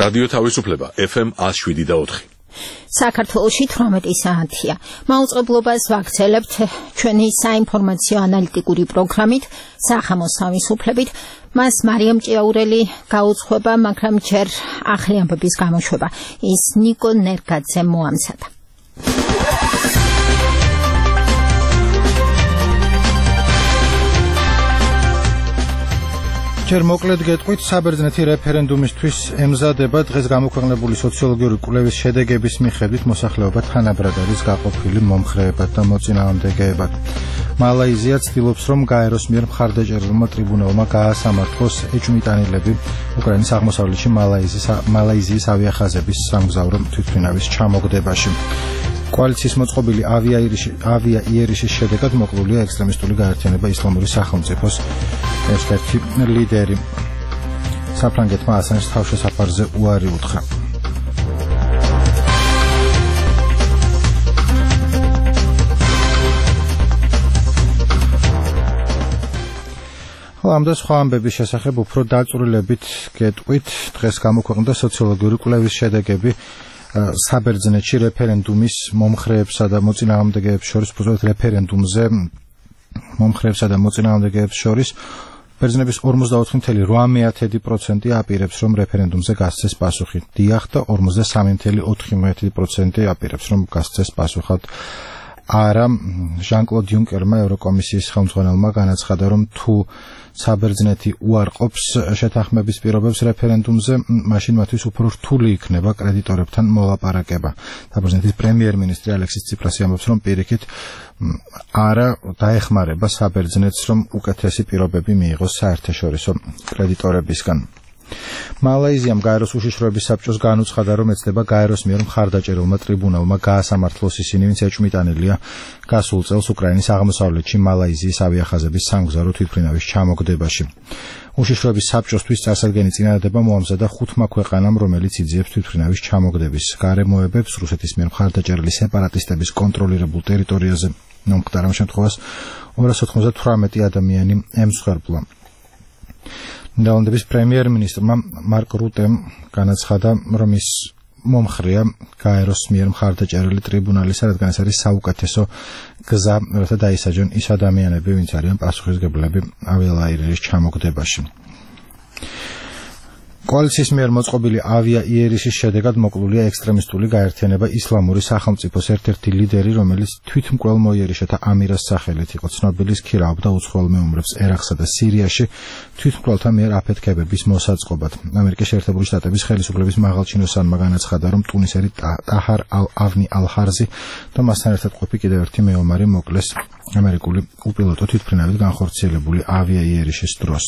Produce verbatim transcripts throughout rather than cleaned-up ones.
რადიო თავისუფლება ეფ ემ one oh seven და four. საქართველოში თვრამეტი საათია. მაუწყებლობას ვაქცელებთ ჩვენი საინფორმაციო ანალიტიკური პროგრამით, სახამოს თავისუფლებით. მას მარიამ ჭიაურელი გაუძღვება, მაგრამ ჯერ ახალი ამბების გამოშვება. ის ნიკო ნერგაძე მოამზადა. ჯერ მოკლედ გეტყვით, საბერძნეთი რეფერენდუმისთვის ემზადება. დღეს გამოქვეყნებული სოციოლოგიური კვლევის შედეგების მიხედვით მოსახლეობა თანაბრად არის გაყოფილი მომხრეებად და მოწინააღმდეგეებად. მალაიზია ცდილობს, რომ გაეროს მიერ მხარდაჭერილმა ტრიბუნალმა გაასამართლოს ეჭვმიტანილები უკრაინის აღმოსავლეთში მალაიზიის ავიახაზების სამგზავრო თვითმფრინავის ჩამოგდებაში. კოალიციის მოწყობილი ავიაიერიშის შედეგად მოკლულია ექსტრემისტული გაერთიანება ისლამური სახელმწიფოს ერთ-ერთი ლიდერი. საფრანგეთმა ასანჟს თავშესაფარზე უარი უთხრა. ამ და სხვა ამბების შესახებ უფრო დაწვრილებით გეტყვით. დღეს გამოქვეყნდა სოციოლოგიური კვლევის შედეგები საბერძნეთში რეფერენდუმის მომხრეებსა და მოწინააღმდეგეებს შორის, უბრალოდ რეფერენდუმზე მომხრეებსა და მოწინააღმდეგეებს შორის ბერძნების ორმოცდაოთხი კoma ოთხ პროცენტი აპირებს, რომ რეფერენდუმზე გასცეს პასუხი დიახ და ორმოცდასამი კoma ოთხმოცდაოთხი პროცენტი აპირებს, რომ გასცეს პასუხად არა. ჟან-კლოდ იუნკერმა ევროკომისიის ხელმძღვანელმა განაცხადა, რომ თუ საბერძნეთი უარყოფს შეთანხმების პირობებს რეფერენდუმზე, მაშინ მათთვის უფრო რთული იქნება კრედიტორებთან მოლაპარაკება. საბერძნეთის პრემიერ-მინისტრი ალექსის ციპრასი ამბობს, რომ პირიქით არა დაეხმარება საბერძნეთს, რომ უკეთესი პირობები მიიღოს საერთაშორისო კრედიტორებისგან. მალაიზიამ გაეროს უშიშროების საბჭოს განუცხადა, რომ ეცდება გაეროს მიერ მხარდაჭერილმა ტრიბუნალმა გაასამართლოს ისინი, ვინც ეჭვმიტანილია გასულ წელს უკრაინის აღმოსავლეთში მალაიზიის ავიახაზების სამგზავრო თვითმფრინავის ჩამოგდებაში. უშიშროების საბჭოსთვის წარსადგენი წინადადება მოამზადა ხუთმა ქვეყანამ, რომელიც იძიებს თვითმფრინავის ჩამოგდების გარემოებებს რუსეთის მიერ მხარდაჭერილი სეპარატისტების კონტროლირებულ ტერიტორიაზე. მომხდარ ამ შემთხვევას ორას ოთხმოცდათვრამეტი ადამიანი ემსხვერპლა. ნიდერლანდების პრემიერ-მინისტრმა მარკ რუტემ განაცხადა, რომ ის მომხრეა გაეროს მიერ მხარდაჭერილი ტრიბუნალისა, რადგან ეს არის საუკეთესო გზა, რათა დაისაჯონ ის ადამიანები, ვინც არიან პასუხისმგებლები ავიაიერიშის ჩამოგდებაში. კოალიციის მიერ მოწყობილი ავიაიერიშის შედეგად მოკლულია ექსტრემისტული გაერთიანება ისლამური სახელმწიფოს ერთ-ერთი ლიდერი, რომელიც თვითმკვლელ მოიერიშეთა ამირას სახელით იყო ცნობილი, ქირაობდა უცხოელ მეომრებს ერაყსა და სირიაში თვითმკვლელთა მიერ აფეთქებების მოსაწყობად. ამერიკის შეერთებული შტატების ხელისუფლების მაღალჩინოსანმა განაცხადა, რომ ტუნისელი ტაჰარ ალ-ავნი ალ-ჰარზი და მასთან ერთად ყოფი კიდევ ერთი მეომარი მოკლეს ამერიკული უპილოტო თვითმფრინავით განხორციელებული ავიაიერიშის დროს.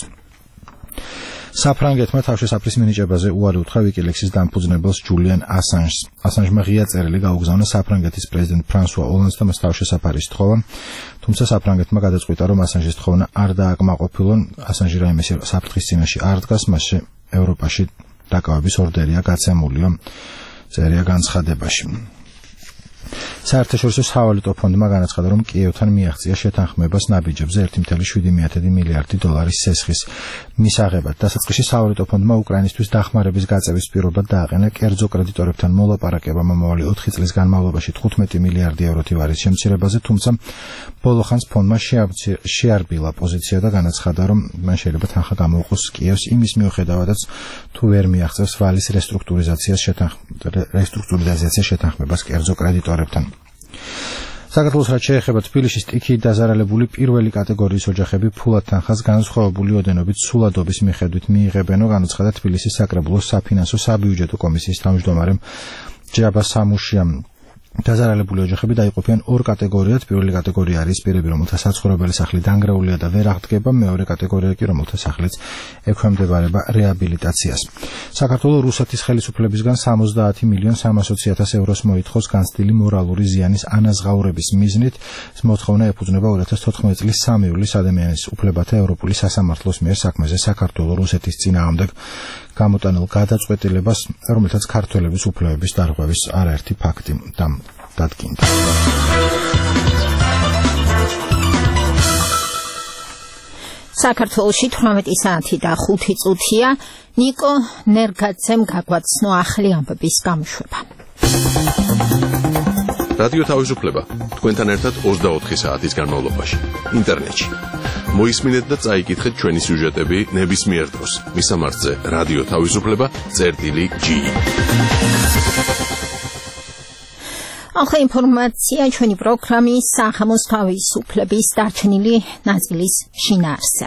საფრანგეთმა თავშესაფრის მინიჭებაზე უარი უთხრა ვიკილექსის დამფუძნებელს ჯულიან ასანჟს. ასანჟმა ღია წერილი გაუგზავნა საფრანგეთის პრეზიდენტ ფრანსუა ოლანდს და მას თავშესაფარი სთხოვა, თუმცა საფრანგეთმა გადაწყვიტა, რომ ასანჟის თხოვნა არ დააკმაყოფილონ. ასანჟი რაიმე საფრთხის წინაშე არ დგას, მასზე ევროპაში დაკავების ორდერია გაცემულიო, წერია განცხადებაში. საერთაშორისო სავალუტო ფონდმა განაცხადა, რომ კიევთან მიაღწია შეთანხმებას ნაბიჯებზე ერთი კoma შვიდი მილიარდი დოლარის სესხის მისაღებად. დასაწყისში სავალუტო ფონდმა უკრაინისთვის დახმარების გაწევის პირობად დააყენა კერძო კრედიტორებთან მოლაპარაკება მომავალი ოთხი წლის განმავლობაში თხუთმეტი მილიარდი ევროთი ვარის შემცირებაზე, თუმცა ბოლო ხანს ფონდმა შეარბილა პოზიცია და განაცხადა, რომ მან შეიძლება თანხა გამოუყოს კიევს იმის მიუხედავადაც, თუ ვერ მიაღწევს ვალის რესტრუქტურიზაციას რესტრუქტურიზაციას შეთანხმებას კერძო კრედიტორებთან. საქართველოს რაც შეეხება თბილისში სტიქიით დაზარალებული პირველი კატეგორიის ოჯახები ფულად თანხას განსხვავებული ოდენობით სულადობის მიხედვით მიიღებენო, განაცხადა თბილისის საკრებულოს საფინანსო საბიუჯეტო კომისიის თავმჯდომარემ ჯაბა სამუშიამ. დაზარალებული ოჯახები დაიყოფიან ორ კატეგორიად. პირველი კატეგორია არის პირები, რომელთა საცხოვრებელი სახლი დანგრეულია და ვერ აღდგება, მეორე კატეგორია კი, რომელთა სახლიც ექვემდებარება რეაბილიტაციას. საქართველოს რუსეთის ხელისუფლებისგან სამოცდაათი მილიონი სამასოცი ათას ევროს მოითხოვს განცდილი მორალური ზიანის ანაზღაურების მიზნით. ეს მოთხოვნა ეფუძნება ორი ათას თოთხმეტი წლის სამი ივლისის ადამიანის უფლებათა ევროპული სასამართლოს მიერ საქმეზე საქართველოს რუსეთის წინააღმდეგ გამოტანილ გადაწყვეტილებას, რომელთაც ქართველების უფლებების დარღვევის არაერთი ფაქტი დადგინდა. საქართველოში თვრამეტი საათი და ხუთი წუთია. ნიკო ნერგაძემ გაგვაცნო ახალი ამბების გამოშვება. რადიო თავისუფლება თქვენთან ერთად ოცდაოთხი საათის განმავლობაში ინტერნეტში. მოისმინეთ და წაიკითხეთ ჩვენი სიუჟეტები ნებისმიერ დროს. მისამართზე რადიო თავისუფლება წერტილი ჯი. ახლა ინფორმაცია ჩვენი პროგრამის სახამოს თავისუფლების დარჩენილი ნაწილის შინაარსზე.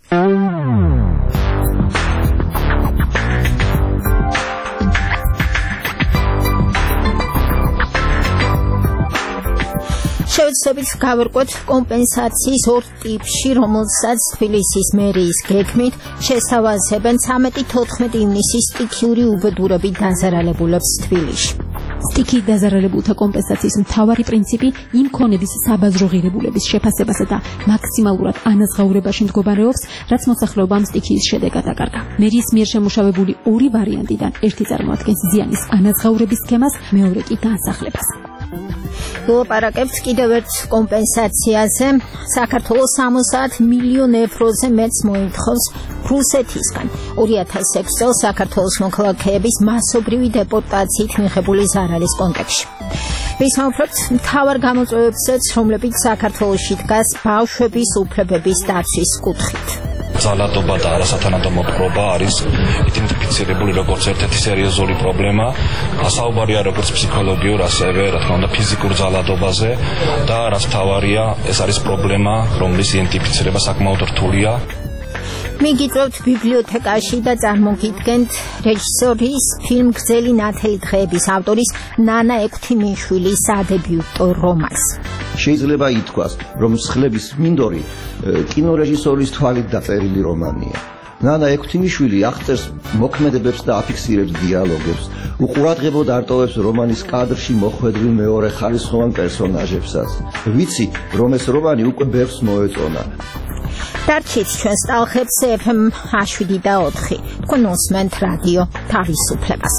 შევეცდებით გავერკვეთ კომპენსაციის ორ ტიპში, რომელსაც თბილისის მერიის გეგმით შესთავაზებენ ცამეტი თოთხმეტი ივნისის სტიქიური უბედურებით დაზარალებულებს თბილისში. სტიქიით დაზარალებულთა კომპენსაციის მთავარი პრინციპი იმ ქონების საბაზრო ღირებულების შეფასებასა და მაქსიმალურად ანაზღაურებაში მდგომარეობს, რაც მოსახლეობამ სტიქიის შედეგად აკარგა. მერიის მიერ შემუშავებული ორი ვარიანტიდან ერთი წარმოადგენს ზიანის ანაზღაურების სქემას, მეორე კი განსახლებას. ლაპარაკებთ კიდევ ერთ კომპენსაციაზე. საქართველოს სამოცდაათ მილიონ ევროზე მეტს მოითხოვს რუსეთისგან. ორი ათას ექვსი წელს საქართველოს მოქალაქეების მასობრივი დეპორტაციით მიღებული ზარალის კონტექსტში. ვისაუბრებთ მთავარ გამოწვევებზეც, რომლებიც საქართველოში დგას ბავშვების უფლებების დაცვის კუთხით. ძალადობა და არასათანადო მოპყრობა არის იდენტიფიცირებული როგორც ერთ-ერთი სერიოზული პრობლემა. საუბარია როგორც ფსიქოლოგიურ, ასევე რა თქმა უნდა ფიზიკურ ძალადობაზე და რაც მთავარია, ეს არის პრობლემა, რომლის იდენტიფიცირება საკმაოდ რთულია. მიგიწევთ ბიბლიოთეკაში და წარმოგიდგენთ რეჟისორის ფილმ გრძელი ნათელი დღეების ავტორის ნანა ექვთიმიშვილის სადებიუტო რომანს. შეიძლება ითქვას, რომ მსხლების მინდორი კინორეჟისორის თვალით დაწერილი რომანია. ნანა ექვთიმიშვილი აღწერს მოქმედებებს და აფიქსირებს დიალოგებს, უყურადღებოდ არტოვებს რომანის კადრში მოხვედრილ მეორე ხარისხოვან პერსონაჟებსაც. ვიცი, რომ ეს რომანი უკვე ბევრს მოეწონა. დარჩით ჩვენს ტალღებს ეფ ემ შვიდი და ოთხი. თქვენ უსმენთ რადიო თავისუფლებას.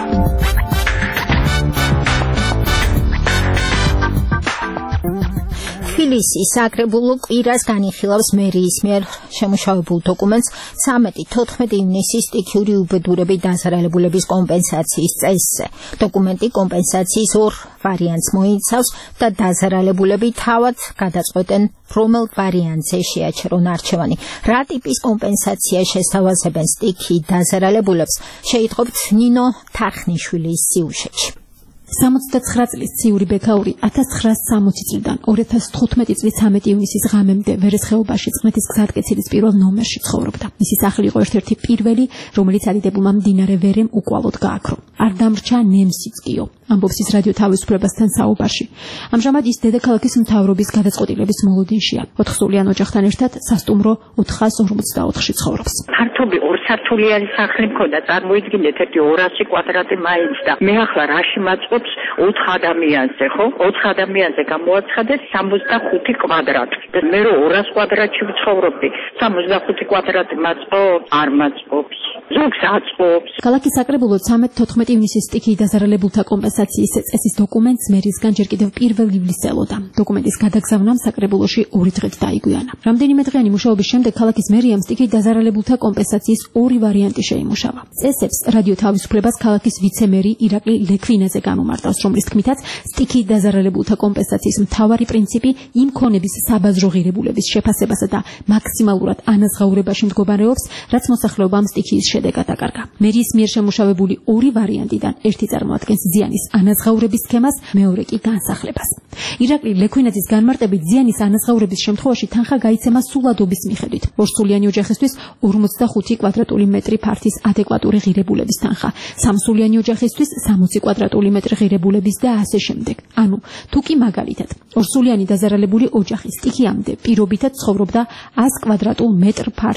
თბილისის საკრებულო კვირას განიხილავს მერიის მიერ შემუშავებულ დოკუმენტს ცამეტი თოთხმეტი ივნისის სტიქიური უბედურებით დაზარალებულების კომპენსაციის წესზე. დოკუმენტი კომპენსაციის ორ ვარიანტს მოიცავს და დაზარალებულები თავად გადაწყვეტენ, რომელ ვარიანტზე შეაჩერონ არჩევანი. რა ტიპის კომპენსაცია შესთავაზებენ სტიქიით დაზარალებულებს, შეიტყობთ ნინო თარხნიშვილის სიუჟეტში. სამოცდაცხრა წლის ციური ბექაური ათას ცხრაასი სამოცი წლიდან ორი ათას თხუთმეტი წლის ცამეტი ივნისის ღამემდე ვერესხეობაში წყნეთის გზატკეცილის პირველ ნომერში ცხოვრობდა. მისი სახლი იყო ერთ-ერთი პირველი, რომელიც ალიდებულმა მდინარე ვერემ უკვალოდ გააქრო. არ დამრჩა ნემსიწკიო, ამბობს ის რადიო თავისუფლებასთან საუბარში. ამჟამად ის დედაქალაქის მთავრობის გადაწყვეტილების მოლოდინშია. ოთხსულიან ოჯახთან ერთად სასტუმრო ოთხას ორმოცდაოთხში ცხოვრობს. ფართობი ორსართულიანი სახლი მქონდა, წარმოიდგინეთ ერთი ორასი კვადრატი მაინც და მე ახლა რაში მაწყობს ოთხ ადამიანზე, ხო? ოთხ ადამიანზე გამოაცხადეს სამოცდახუთი კვადრატი. და მე რო ორას კვადრატში ვცხოვრობდი, სამოცდახუთი კვადრატი მაწყობს? არ მაწყობს. ზოგს აწყობს. ქალაქის საკრებულო ცამეტი თოთხმეტი ივნისის სტიქიით დაზარალებულთა კომპენსაციის წესის დოკუმენტს მერისგან ჯერ კიდევ პირველ ივლისს ელოდა. დოკუმენტის გადაგზავნამ საკრებულოში ორი დღით დაიგვიანა. რამდენიმე დღიანი მუშაობის შემდეგ ქალაქის მერიამ სტიქიით დაზარალებულთა კომპენსაციის ორი ვარიანტი შეიმუშავა. წესებს რადიო თავისუფლებას ქალაქის ვიცემერი ირაკლი ლექვინაძე გამომარტავს, რომლის თქმითაც სტიქიით დაზარალებულთა კომპენსაციის მთავარი პრინციპი იმ ქონების საბაზრო ღირებულების შეფასებასა და მაქსიმალურად ანაზღაურებაში მდგომარეობს, რაც მოსახლეობამ სტიქიის შედეგად აკარგა. მერიის მიერ შემუშავებული ორი ვარიანტიდან ერთი წარმოადგენს ზიანის ანაზღაურების სქემას, მეორე კი განსახლებას. ირაკლი ლექვინაძის განმარტებით ზიანის ანაზღაურების შემთხვევაში თანხა გაიცემა სულადობის მიხედვით. ორსულიანი ოჯახისთვის ორმოცდახუთი კვადრატული მეტრი ფართის ადეკვატური ღირებულების თანხა, სამსულიანი ოჯახისთვის სამოცი კვადრატული მეტრი ღირებულების და ასე შემდეგ. ანუ თუ კი მაგალითად ორსულიანი დაზარალებული ოჯახი სტიქიამდე პირობითად ცხოვრობდა ას კვადრატულ მეტრ ფართში,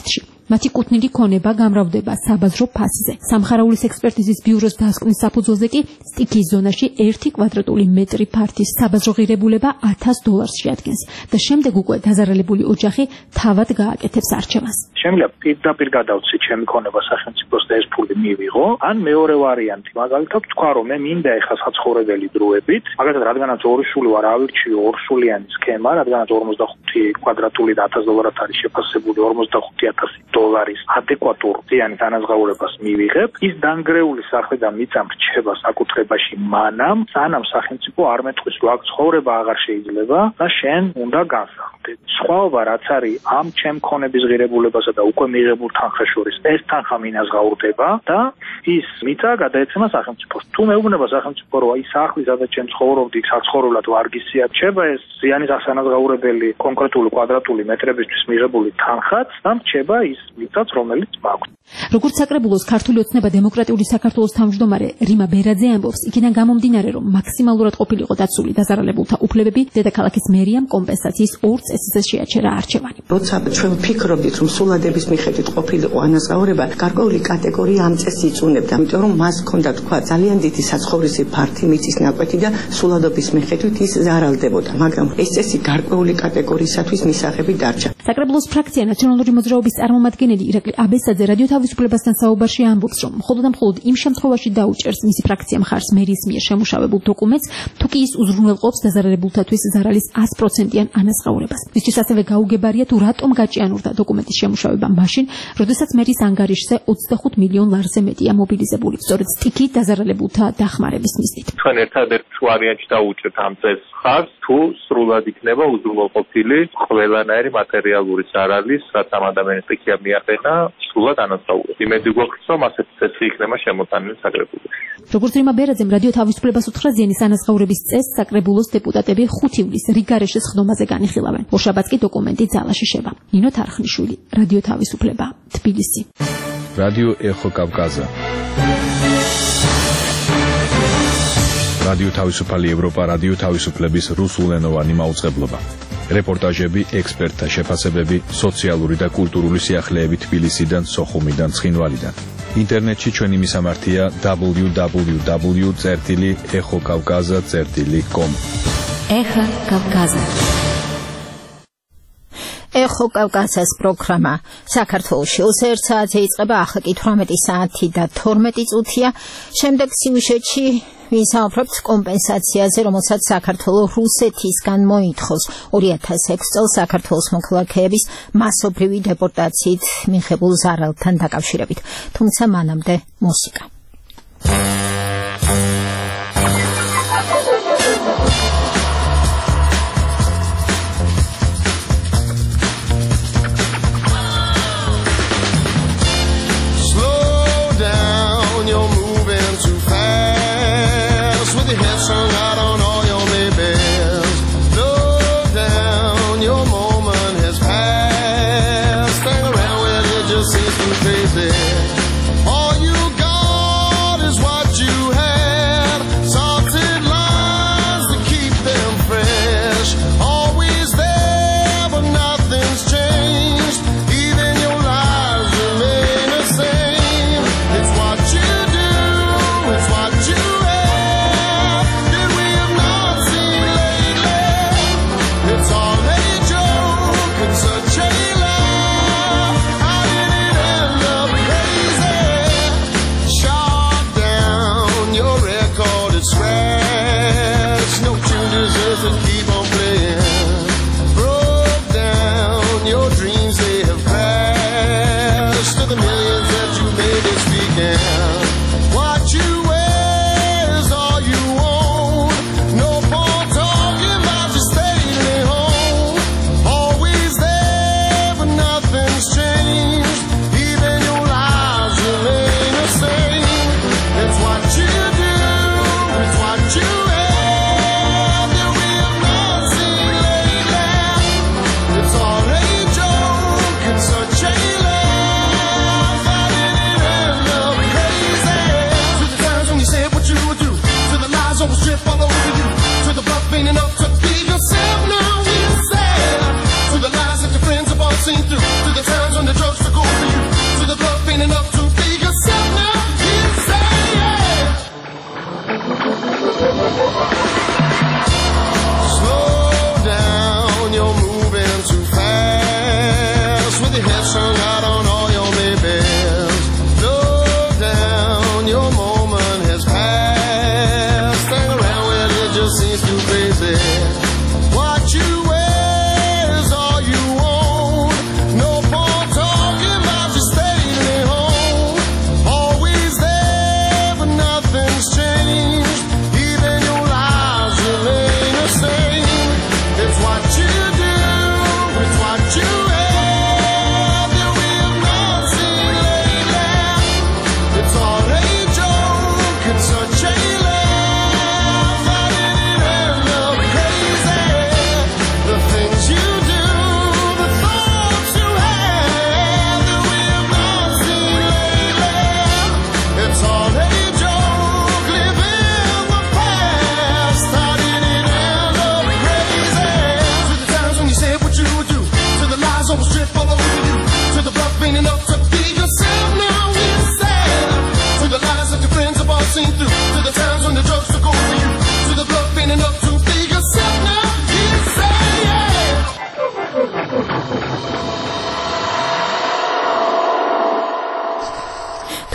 მათი კუთვნილი ქონება გამრავლდება საბაზრო ფასზე. სამხარაულის ექსპერტიზის ბიუროს დასკვნის საფუძველზე კი სტიქიის ზონაში ერთი კვადრატული მეტრი ფართის საბაზრო ღირებულება ათას დოლარს შეადგენს და შემდეგ უკვე დაზარალებული ოჯახი თავად გააკეთებს არჩევანს. Შემიძლია პირდაპირ გადავცი ჩემი ქონება სახელმწიფოს და ეს ფული მივიღო, ან მეორე ვარიანტი, მაგალითად თქვა რომ მე მინდა ეხლა საცხოვრებელი დროებით, მაგალითად რადგანაც ორი სული ვარ ავირჩიო ორსულიანი სქემა, რადგანაც ორმოცდახუთი კვადრატული და ათას დოლარად არის შეფასებული ორმოცდახუთი ათასი დოლარის ადეკვატურ ზიანის ანაზღაურებას მივიღებ, ის დანგრეული სახლი და მიწა მრჩება საკუთრებაში მანამ, სანამ სახელმწიფო არ მეტყვის რომ აქ ცხოვრება აღარ შეიძლება და შენ უნდა განსახლდე. სხვაობა რაც არის ამ ჩემ ქონების ღირებულებასა და უკვე მიღებულ თანხას შორის, ეს თანხა მინაზღაურდება და ის მიწა გადაეცემა სახელმწიფოს. თუ მეუბნება სახელმწიფო რომ აი სახლი სადაც ჩემ ცხოვრობდი, საცხოვრებლად ვარგისია, რჩება ეს ზიანის ასანაზღაურებელი კონკრეტული კვადრატული მეტრებისთვის მიღებული თანხაც და რჩება ის მიწაც რომელიც მაქვს. როგორც საკრებულოს ქართული ოცნება დემოკრატიული საქართველოს თავმჯდომარე რიმა ბერაძე ამბობს, იქიდან გამომდინარე რომ მაქსიმალურად ყოფილიყო დაცული დაზარალებულთა უფლებები, დედაქალაქის მერიამ კომპენსაციის ორ წესზე შეაჩერა არჩევანი. როცა ჩვენ ვფიქრობდით რომ სულადების მიხედვით ყოფილიყო ანაზღაურება, გარკვეული კატეგორია ამ წესს იწუნებდა, იმიტომ რომ მას ჰქონდა თქვა ძალიან დიდი საცხოვრისი ფართი, მიწის ნაკვეთი და სულადობის მიხედვით ის ზარალდებოდა, მაგრამ ეს წესი გარკვეული კატეგორიისათვის მისაღები დარჩა. საკრებულოს ფრაქცია ნაციონალური მოძრაობის წარმომადგენელი ირაკლი აბესაძე რადიო თავისუფლებასთან საუბარში ამბობს, რომ მხოლოდ და მხოლოდ იმ შემთხვევაში დაუჭერს მისი ფრაქცია მხარს მერის მიერ შემუშავებულ დოკუმენტს, თუ კი ის უზრუნველყოფს დაზარალებულთათვის ზარალის ას პროცენტიან ანაზღაურებას. მისთვის ასევე გაუგებარია თუ რატომ გაჭიანურდა დოკუმენტის შემუშავება მაშინ, როდესაც მერის ანგარიშზე ოცდახუთ მილიონ ლარზე მეტია მობილიზებული, სწორედ სტიქიით დაზარალებულთა დახმარების მიზნით. ჩვენ ერთადერთ ვარიანტში დაუჭერთ ამ წესს ხარს, თუ სრულად იქნება უზრუნველყოფილი ყველანაირი მატერიალური ზარალის, რაც ამ ადამიანის სტიქია მიაყენა, სრულად ანაზღაურება. იმედი გვაქვს, რომ ასეთი წესი იქნება შემოტანილი საკრებულოში. როგორც რიმა ბერაძემ რადიო თავისუფლებას უთხრა, ზიანის ანაზღაურების წესს საკრებულოს დეპუტატები ხუთ ივლისს რიგგარეშეს ხდომაზე განიხილავენ. ორშაბათს კი დოკუმენტი ძალაში შევა. ნინო თარხნიშვილი, რადიო თავისუფლება, თბილისი. რადიო ეხო კავკაზა. რადიო თავისუფალი ევროპა, რადიო თავისუფლების რუსულენოვანი მაუწყებლობა. რეპორტაჟები, ექსპერტთა შეფასებები, სოციალური და კულტურული სიახლეები თბილისიდან, სოხუმიდან, ცხინვალიდან. ინტერნეტში ჩვენი მისამართია დაბლიუ დაბლიუ დაბლიუ წერტილი ეხო კავკაზა წერტილი კომ. ეხო კავკაზა. ეხო კავკაზას პროგრამა საქართველოში ერთ საათზე იწყება, ახლა კი თვრამეტი საათი და თორმეტი წუთია. შემდეგ სიუჟეტში ვისაუბრებთ კომპენსაციაზე, რომელსაც საქართველოს რუსეთისგან მოითხოვს ორი ათას ექვსი წელს საქართველოს მოქალაქეების მასობრივი დეპორტაციით მიღებულ ზარალთან დაკავშირებით. თუმცა მანამდე მუსიკა. All you got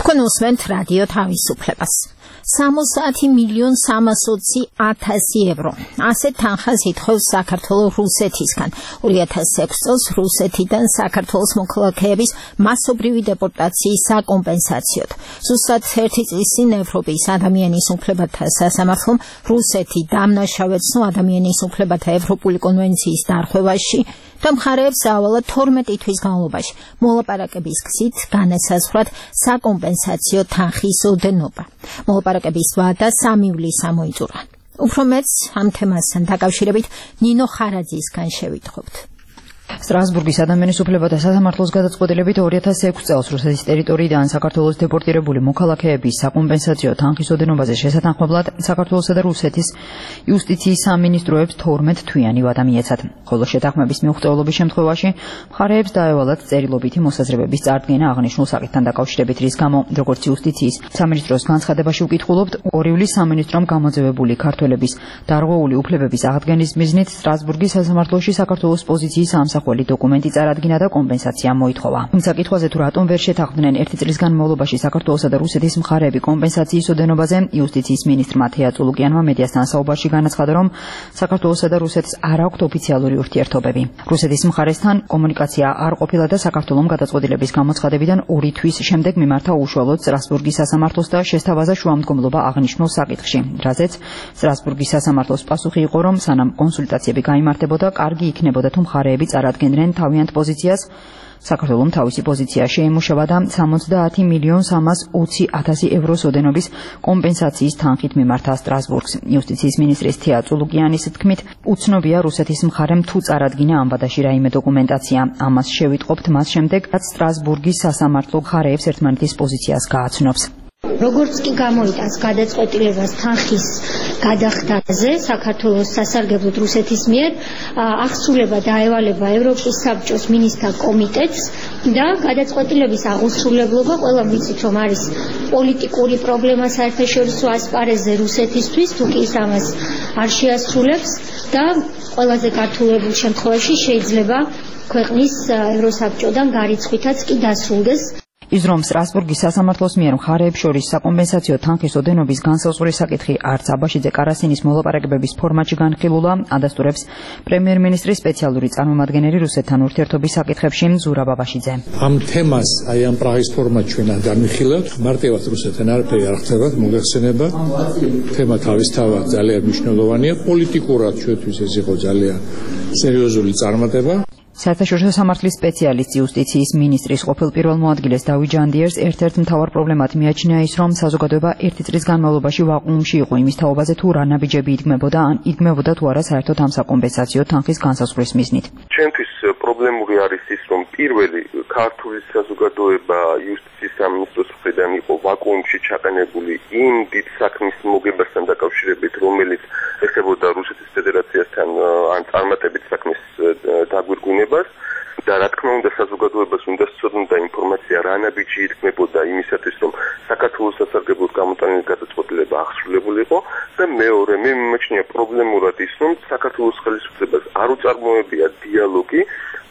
თქვენ უსმენთ რადიო თავისუფლებას. სამოცდაათი მილიონ სამას ოცი ათასი ევრო. ასეთ თანხას ითხოვს საქართველოს რუსეთისგან. ორი ათასი ექვსი წელს რუსეთიდან საქართველოს მოქალაქეების მასობრივი დეპორტაციის საკომპენსაციოდ. ზუსტად ერთი წლის წინ ევროპის ადამიანის უფლებათა სასამართლომ რუსეთი დამნაშავედ ცნო ადამიანის უფლებათა ევროპული კონვენციის დარღვევაში და მხარეებს ავალა თორმეტი თვის განმავლობაში მოლაპარაკების გზით განესაზღვრათ საკომპენსაციო თანხის ოდენობა. მოლაპარაკების ვადა სამი ივლისს ამოიწურა. უფრო მეტს ამ თემასთან დაკავშირებით ნინო ხარაძისგან შევიტყობთ. სტრასბურგის ადამიანის უფლებათა სასამართლოს გადაწყვეტილებით ორი ათასი ექვსი წელს რუსეთის ტერიტორიიდან საქართველოს დეპორტირებული მოქალაქეების საკომპენსაციო თანხის ოდენობაზე შესათანხმებლად საქართველოსა და რუსეთის იუსტიციის სამინისტროებს თორმეტ თვიანი ვადა მიეცათ. ხოლო შეთანხმების მიუღწევლობის შემთხვევაში მხარეებს დაევალათ წერილობითი მოსაზრებების წარდგენა აღნიშნულ საკითხთან დაკავშირებით, რის გამო, როგორც იუსტიციის სამინისტროს განცხადებაში უკითხულობთ, ორი ივლისს სამინისტრომ გამოძევებული ქართველების დარღვეული უფლებების აღდგენის მიზნით სტრასბურგის სასამართლოში საქართველოს პოზიციის ამსახველი დოკუმენტი წარადგინა და კომპენსაცია მოითხოვა. თუმცა კითხვაზე თუ რატომ ვერ შეთანხმდნენ ერთი წლის განმავლობაში საქართველოსა და რუსეთის მხარეები კომპენსაციის ოდენობაზე, იუსტიციის მინისტრმა თეა წულუკიანმა მედიასთან საუბარში განაცხადა, რომ საქართველოსა და რუსეთს არ აქვთ ოფიციალური ურთიერთობები. რუსეთის მხარესთან კომუნიკაცია არ ყოფილა და საქართველოს გადაწყვეტილების გამოცხადებიდან ორი თვის შემდეგ მიმართა უშუალოდ სტრასბურგის სასამართლოს და შესთავაზა შუამდგომლობა აღნიშნულ საკითხში, რაზეც სტრასბურგის სასამართლოს პასუხი იყო, რომ სანამ კონსულტაციები გაიმართებოდა, კარგი იქნებოდა თუ მხარეები წარადგენდნენ თავიანთ პოზიციას. საქართველოს თავისი პოზიცია შეიმუშავა და სამოცდაათი მილიონ სამას ოცი ათასი ევროს ოდენობის კომპენსაციის თანხით მიმართა სტრასბურგს. იუსტიციის მინისტრის თეა წულუკიანის თქმით, უცნობია რუსეთის მხარემ თუ წარადგინა ამ ვადაში რაიმე დოკუმენტაცია. ამას შევიტყობთ მას შემდეგ, რაც სტრასბურგის სასამართლო მხარეებს ერთმანეთის პოზიციას გააცნობს. როგორც კი გამოიტანს გადაწყვეტილებას თანხის გადახდაზე საქართველოს სასარგებლოდ რუსეთის მიერ, აღსრულება დაევალება ევროპის საბჭოს მინისტრთა კომიტეტს და გადაწყვეტილების აღუსრულებლობა, ყველამ ვიცით, რომ არის პოლიტიკური პრობლემა საერთაშორისო ასპარეზზე რუსეთისთვის, თუ კი ის ამას არ შეასრულებს და ყველაზე გართულებულ შემთხვევაში შეიძლება ქვეყნის ევროსაბჭოდან გარიცხვითაც კი დასრულდეს. ის რომ სტრასბურგის სასამართლოს მიერ მხარეებს შორის საკომპენსაციო თანხის ოდენობის განსაზღვრის საკითხი არც აბაშიძე კარასინის მოლაპარაკებების ფორმატში განხილულა, ადასტურებს პრემიერ-მინისტრის სპეციალური წარმომადგენელი რუსეთთან ურთიერთობის საკითხებში ზურაბ აბაშიძე. ამ თემას აი ამ პრაღის ფორმატში ჩვენ არ განვიხილავთ, მარტივად რუსეთთან არაფერი არ ხდებათ, მოგეხსენება. თემა თავისთავად ძალიან მნიშვნელოვანია, პოლიტიკურად ჩვენთვის ეს იყო ძალიან სერიოზული წარმატება. საერთაშორისო სამართლის სპეციალისტ იუსტიციის მინისტრის ყოფილ პირველ მოადგილეს დავით ჯანდიერს ერთ-ერთ მთავარ პრობლემად მიაჩნია ის, რომ საზოგადოება ერთი წლის განმავლობაში ვაკუუმში იყო იმის თაობაზე, თუ რა ნაბიჯები იდგმებოდა ან იდგმებოდა თუ არა საერთოდ ამ საკომპენსაციო თანხის განსაზღვრის მიზნით. ჩვენთვის პრობლემური არის ის, რომ პირველი ქართული საზოგადოება იუსტიციის სამინისტროს მხრიდან იყო ვაკუუმში ჩაყენებული იმ დიდ საქმის მოგებასთან დაკავშირებით, რომელიც ეხებოდა რუსეთის ფედერაციასთან ან წარმატებით საქმის დაგვირგვინებას და რა თქმა უნდა საზოგადოებას უნდა სწორნდა ინფორმაცია რა ნაბიჯი იდგმებოდა იმისათვის, რომ საქართველოს სასარგებლოდ გამოტანილი გადაწყვეტილება აღსრულებულიყო და მეორე მე მიმაჩნია პრობლემურად ის, რომ საქართველოს ხელისუფლებას არ უწარმოებია დიალოგი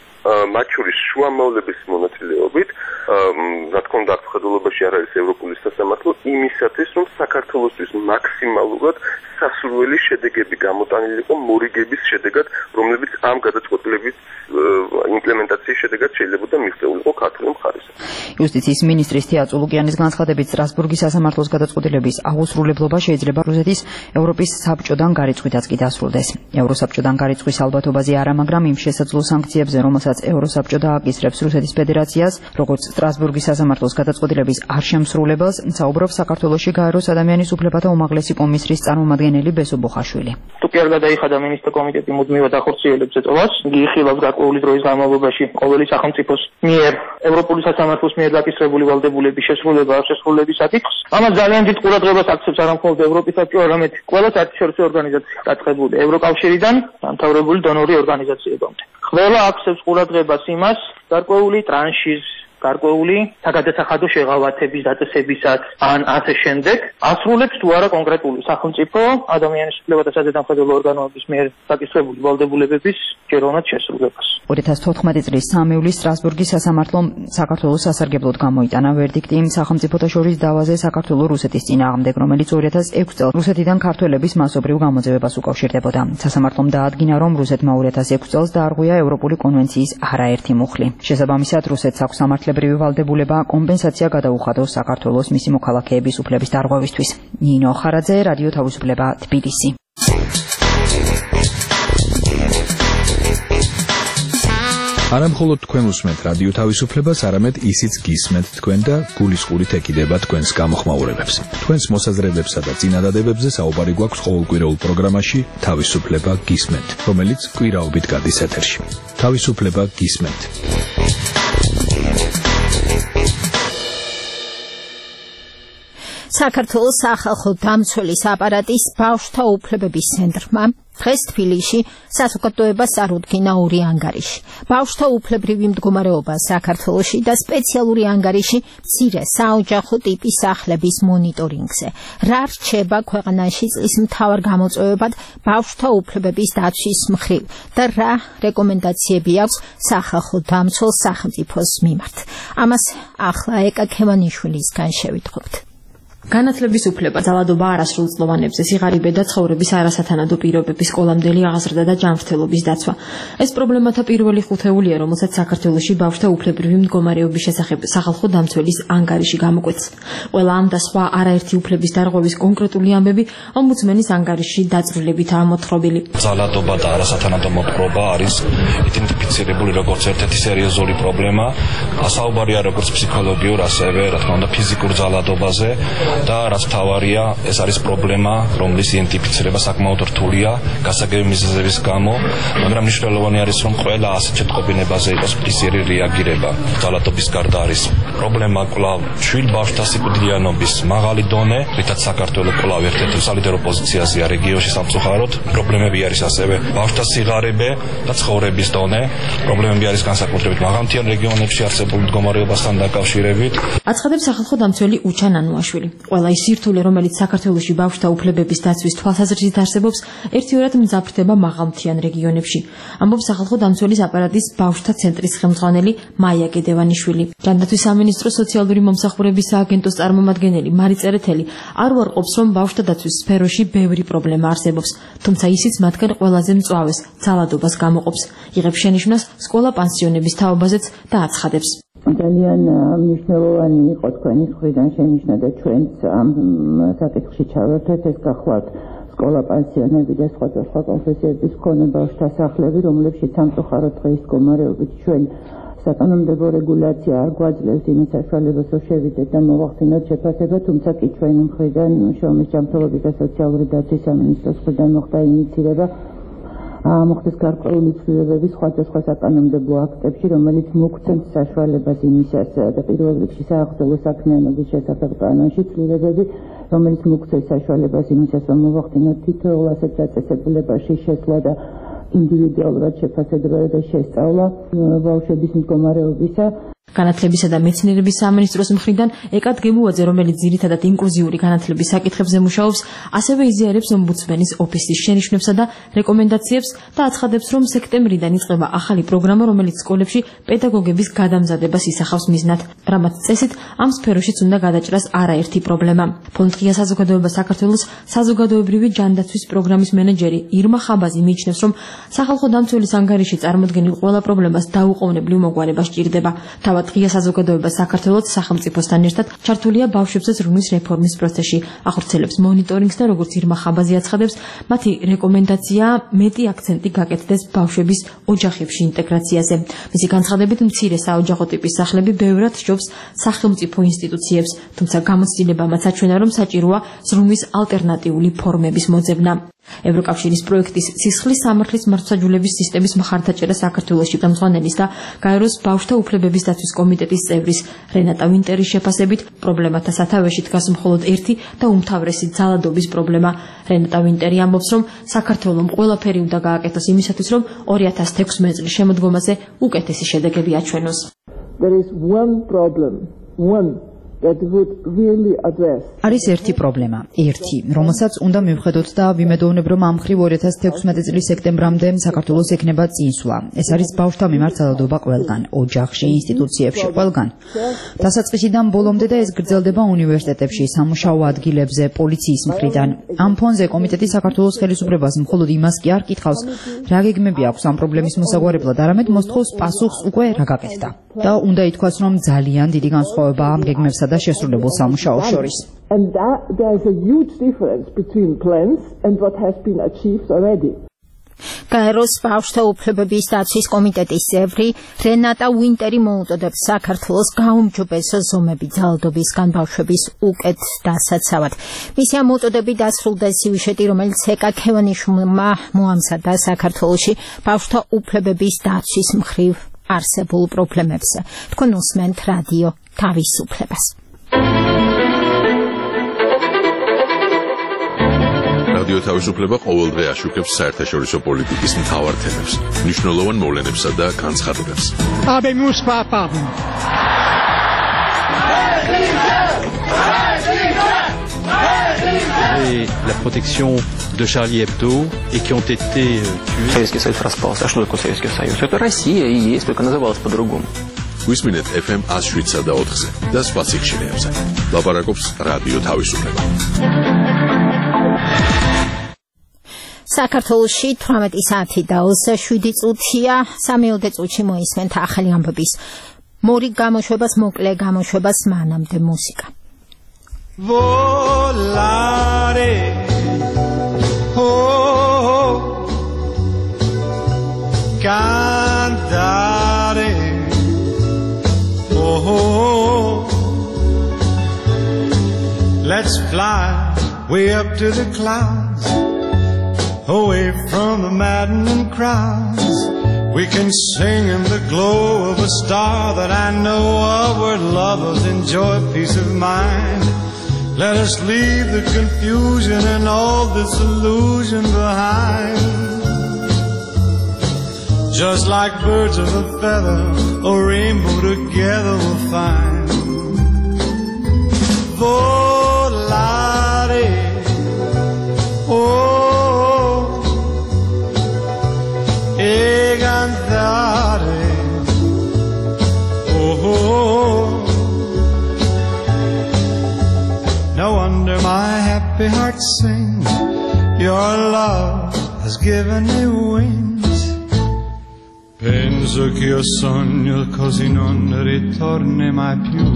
მათ შორის შუამავლების მონაწილეობით, რა თქმა უნდა, აღხედულობაში არ არის ევროპული სასამართლო იმისათვის, რომ საქართველოსთვის მაქსიმალურად სასურველი შედეგები გამოტანილიყო მორიგების შედეგად, რომლებიც ამ გადაწყვეტილების იმპლემენტაციის შედეგად შეიძლება მიღწეულიყო ქართული მხარის. იუსტიციის მინისტრის თეა წულუკიანის განცხადებით, სტრასბურგის სასამართლოს გადაწყვეტილების აღუსრულებლობა შეიძლება რუსეთის ევროპის საბჭოდან გარიცხვითაც კი დასრულდეს. ევროსაბჭოდან გარიცხვის ალბათობაზე არა, მაგრამ იმ შესაძლო სანქციებზე, რომელსაც ევროსაბჭო დააკისრებს რუსეთის ფედერაციას, როგორც სტრასბურგის სასამართლოს გადაწყვეტილების არ შემსრულებელს, საუბრობს საქართველოში გაეროს ადამიანის უფლებათა უმაღლესი კომისრის წარმომადგენელი ბესო ბოხაშვილი. თუ კი არ გადაიხადა მინისტრთა კომიტეტი მუდმივად ახორციელებს ეწევას, იგი იხილავს გარკვეული დროის განმავლობაში ყოველი სახელმწიფოს მიერ ევროპული სასამართლოს მიერ დაკისრებული ვალდებულების შესრულება არ შესრულების საკითხს. ამას ძალიან დიდ ყურადღებას აქცევს არა მხოლოდ ევროპის საბჭო, არამედ ყველა საერთაშორისო ორგანიზაცია დაწყებული ევროკავშირიდან დამთავრებული დონორი ორგანიზაციებამდე. ყველა აქცევს ყურადღებას იმას, გარკვეული ტრანშის გარკვეული საგადასახადო შეღავათების დაწესებისას ან ასე შემდეგ ასრულებს თუ არა კონკრეტული სახელმწიფო ადამიანის უფლებათა საზედამხედველო ორგანოების მიერ დაკისრებული ვალდებულებების ჯეროვნად შესრულებას. ორი ათას თოთხმეტი წლის სამი ივლისს სტრასბურგის სასამართლომ საქართველოს სასარგებლოდ გამოიტანა ვერდიქტი სახელმწიფოთა შორის დავაზე საქართველო-რუსეთის წინააღმდეგ, რომელიც ორი ათას ექვსი წელს რუსეთიდან ქართველების მასობრივ გამოძევებას უკავშირდებოდა. სასამართლომ დაადგინა, რომ რუსეთმა ორი ათას ექვსი წელს დაარღვია ევროპული კონვენციის არაერთი მუხლი. შესაბამისად, რუსეთს აქვს სამართლებრივი ვალდებულება კომპენსაცია გადაუხადოს საქართველოს მისი მოქალაქეების უფლების დარღვევისთვის. ნინო ხარაძე, რადიო თავისუფლება, თბილისი. არა მხოლოდ თქვენ უსმენთ რადიო თავისუფლებას, არამედ ისიც გისმენთ თქვენ და გულისყურით ეკიდება თქვენს გამოხმაურებებს. თქვენს მოსაზრებებსა და წინადადებებზე საუბარი გვაქვს ყოველკვირეულ პროგრამაში თავისუფლება გისმენთ, რომელიც კვირაობით გადის ეთერში. თავისუფლება გისმენთ. საქართველოს სახალხო დამცველის აპარატის ბავშვთა უფლებების ცენტრმა დღეს თბილისში საზოგადოებას წარუდგინა ორი ანგარიში. ბავშვთა უფლებრივი მდგომარეობა საქართველოში და სპეციალური ანგარიში მცირე საოჯახო ტიპის სახლების მონიტორინგზე. რა რჩება ქვეყანაში წლის მთავარ გამოწვევებად ბავშვთა უფლებების დაცვის მხრივ და რა რეკომენდაციები აქვს სახალხო დამცველ სახელმწიფოს მიმართ. ამას ახლა ეკა ქევანიშვილისგან შევიტყვით. განათლების უფლება, ძალადობა არასრულწლოვანებზე, სიღარიბე და ცხოვრების არასათანადო პირობების სკოლამდელი აღზრდა და ჯანმრთელობის დაცვა. ეს პრობლემათა პირველი ხუთეულია, რომელსაც საქართველოში ბავშვთა უფლებრივი მდგომარეობის შესახებ სახალხო დამცველის ანგარიში გამოკვეთს. ყველა ამ და სხვა არაერთი უფლების დარღვევის კონკრეტული ამბები ომბუდსმენის ანგარიში დაწვრილებითაა მოთხრობილი. ძალადობა და არასათანადო მოპყრობა არის იდენტიფიცირებული როგორც ერთ-ერთი სერიოზული პრობლემა. საუბარია როგორც ფსიქოლოგიურ, ასევე რა თქმა უნდა ფიზიკურ ძალადობაზე. და რაც თავარია, ეს არის პრობლემა, რომლის იდენტიფიცირება საკმაოდ რთულია გასაგები მიზეზების გამო, მაგრამ მნიშვნელოვანი არის, რომ ყველა ასეთ შეტყობინებაზე იყოს მტკიციერი რეაგირება. ძალადობის გარდა არის პრობლემა კვლავ შვილ ბავშვთა სიკვდილიანობის მაღალი დონე, რითაც საქართველოს კვლავ ერთ-ერთ სალიდერო პოზიციაზეა რეგიონში სამწუხაროდ. პრობლემები არის ასევე ბავშვთა სიღარიბე და ცხოვრების დონე. პრობლემები არის განსაკუთრებით მაღალმთიან რეგიონებში არსებული მდგომარეობასთან დაკავშირებით. აცხადებს სახალხო დამცველი უჩან ანუაშვილი. ყველა ის სირთულე, რომელიც საქართველოში ბავშვთა უფლებების დაცვის თვალსაზრისით არსებობს, ერთიორად მძაფრდება მაღალმთიან რეგიონებში. ამბობს სახალხო დამცველის აპარატის ბავშვთა ცენტრის ხელმძღვანელი მაია გედევანიშვილი. ჯანდაცვის სამინისტროს სოციალური მომსახურების სააგენტოს წარმომადგენელი მარი წერეთელი არ უარყოფს, რომ ბავშვთა დაცვის სფეროში ბევრი პრობლემა არსებობს, თუმცა ისიც მათგან ყველაზე მწვავეს ძალადობას გამოყოფს. იღებს შენიშვნას სკოლა-პანსიონების თაობაზეც და აცხადებს. ძალიან მნიშვნელოვანი იყო თქვენის მხრიდან შენიშვნა და ჩვენც ამ საკითხში ჩავერთვეთ, ეს გახლავთ სკოლა-პანსიონები და სხვადასხვა კონფესიების მქონე ბავშვთა სახლები, რომლებშიც სამწუხაროდ დღის მდგომარეობით ჩვენ საკანონმდებლო რეგულაცია არ გვაძლევს იმის საშუალებას, რომ შევიდეთ და მოვახდინოთ შეფასება, თუმცა კი ჩვენი მხრიდან შრომის ჯანმრთელობის და სოციალური დაცვის სამინისტროს მხრიდან მოხდა ინიციირება მოხდეს გარკვეული ცვლილებები სხვადასხვა საკანონმდებლო აქტებში, რომელიც მოგცემს საშუალებას იმისას და პირველ რიგში საახდელო საქმიანობის შესახებ კანონში ცვლილებები, რომელიც მოგცემს საშუალებას იმისას, რომ მოვახდინოთ თითოეულ ასეთ დაწესებულებაში შესვლა და ინდივიდუალურად შეფასება და შესწავლა ბავშვების მდგომარეობისა. განათლებისა და მეცნიერების სამინისტროს მხრიდან ეკა დგებუაძე, რომელიც ძირითადად ინკლუზიური განათლების საკითხებზე მუშაობს, ასევე იზიარებს ომბუდსმენის ოფისის შენიშვნებსა და რეკომენდაციებს და აცხადებს, რომ სექტემბრიდან იწყება ახალი პროგრამა, რომელიც სკოლებში პედაგოგების გადამზადებას ისახავს მიზნად, რამაც წესით ამ სფეროშიც უნდა გადაჭრას არაერთი პრობლემა. ფონდ-ღია საზოგადოება საქართველოს საზოგადოებრივი ჯანდაცვის პროგრამის მენეჯერი ირმა ხაბაზი მიიჩნევს, რომ სახალხო დამცველის ანგარიში წარმოდგენილ ყველა პრობლემას დაუყოვნებლივ მოგვარება სჭირდება. თავად ღია საზოგადოება საქართველოს სახელმწიფოსთან ერთად ჩართულია ბავშვებზე ზრუნვის რეფორმის პროცესში, ახორციელებს მონიტორინგს და როგორც ირმა ხაბაზი აცხადებს, მათი რეკომენდაციაა მეტი აქცენტი გაკეთდეს ბავშვების ოჯახებში ინტეგრაციაზე. მისი განცხადებით, მცირე საოჯახო ტიპის სახლები ბევრად სჯობს სახელმწიფო ინსტიტუციებს, თუმცა გამოცდილებამაც აჩვენა, რომ საჭიროა ზრუნვის ალტერნატიული ფორმების მოძებნა. ევროკავშირის პროექტის სისხლის სამართლის მართლმსაჯულების სისტემის მხარდაჭერა საქართველოში ხელმძღვანელის და გაეროს ბავშვთა უფლებების დაცვის კომიტეტის წევრის რენატა ვინტერის შეფასებით პრობლემათა სათავეში დგას მხოლოდ ერთი და უმთავრესი ძალადობის პრობლემა. რენატა ვინტერი ამბობს, რომ საქართველოს ყველაფერი უნდა გააკეთოს იმისათვის, რომ ორი ათას თექვსმეტი წლის შემოდგომაზე უკეთესი შედეგები აჩვენოს. there is one problem, one that would really address. არის ერთი პრობლემა, ერთი, რომელსაც უნდა მივხედოთ და ვიმედოვნებ, რომ ამ მხრივ ორი ათას თექვსმეტი წლის სექტემბრამდე საქართველოს ექნება წინსვლა. ეს არის ბავშვთა მიმართ ძალადობა ყველგან, ოჯახში, ინსტიტუციებში, ყველგან. დასაწყისიდან ბოლომდე და ეს გრძელდება უნივერსიტეტებში, სამუშაო ადგილებზე, პოლიციის მხრიდან. ამ ფონზე კომიტეტი საქართველოს ხელისუფლებას მხოლოდ იმას კი არ კითხავს, რა გეგმები აქვს ამ პრობლემის მოსაგვარებლად, არამედ მოსთხოვს პასუხს უკვე რა გაკეთდა. და უნდა ითქვას, რომ ძალიან დიდი განსხვავებაა ამ გეგმებსა და შესრულებულ სამუშაოს შორის. And that, there is a huge difference between plans and what has been achieved already. გაეროს ბავშვთა უფლებების დაცვის კომიტეტის წევრი რენატა ვინტერი მოუწოდებს საქართველოს გაუმჯობესო ზომები ძალადობისგან ბავშვების უკეთ დასაცავად. მისი ამ მოწოდებით დასრულდა სიუჟეტი, რომელიც ეკა ქევანიშვილმა მოამზადა საქართველოში ბავშვთა უფლებების დაცვის მხრივ არსებულ პრობლემებს. თქვენ უსმენთ რადიო თავისუფლებას. რადიო თავისუფლება ყოველდღე აშუქებს საერთაშორისო პოლიტიკის მთავარ თემებს, მნიშვნელოვან მოვლენებსა და განცხადებებს. Habemus papam. Et la protection de Charlie Hebdo et qui ont été tués. Советский Союз распался. А что такое Советский Союз? Это Россия и есть, только называлась по-другому. Висминет эф эм one oh seven point four-ზე და სხვა სიხშირეებზე. ლაპარაკობს რადიო თავისუფლება. საქართველოში თვრამეტი საათი და ოცდაშვიდი წუთია, სამეოდე წუთში მოისმენთ ახალი ამბების მორი გამოშვებას, მოკლე გამოშვებას, მანამდე მუსიკა. Volare, oh, cantare, oh, let's fly way up to the clouds, away from the maddening crowds. We can sing in the glow of a star that I know of, where lovers enjoy peace of mind. Let us leave the confusion and all disillusion behind. Just like birds of a feather, a rainbow together we'll find. Volare, oh, e cantare, oh. No wonder my happy heart sings. Your love has given me wings. Penso che io sogno così non ritorni mai più.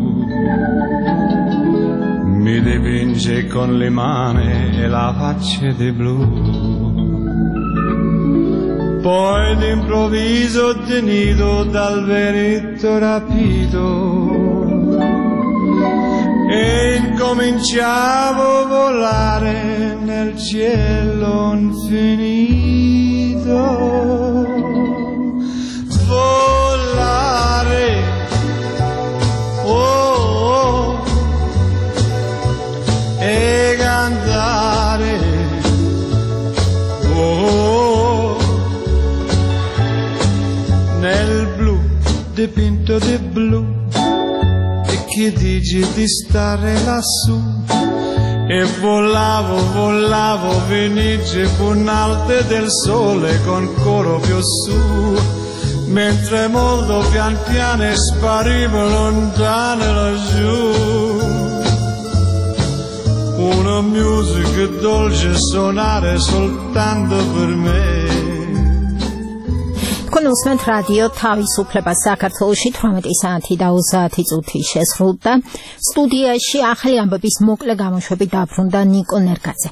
Mi dipinge con le mani e la faccia di blu. Poi d'improvviso tenido dal vento rapido. E incominciavo a volare nel cielo infinito. Volare, oh, oh, e cantare, oh, nel blu dipinto di blu. Che dici di stare lassù? E volavo, volavo, venice punalte del sole con coro più su, mentre molto pian piano sparivo lontano laggiù. Una musica dolce suonare soltanto per me. თქვენ უსმენთ რადიო თავისუფლება საქართველოში თვრამეტი საათი და ოცდაათი წუთი შესრულდა. სტუდიაში ახალი ამბების მოკლე გამოშვები დაბრუნდა ნიკო ნერგაძე.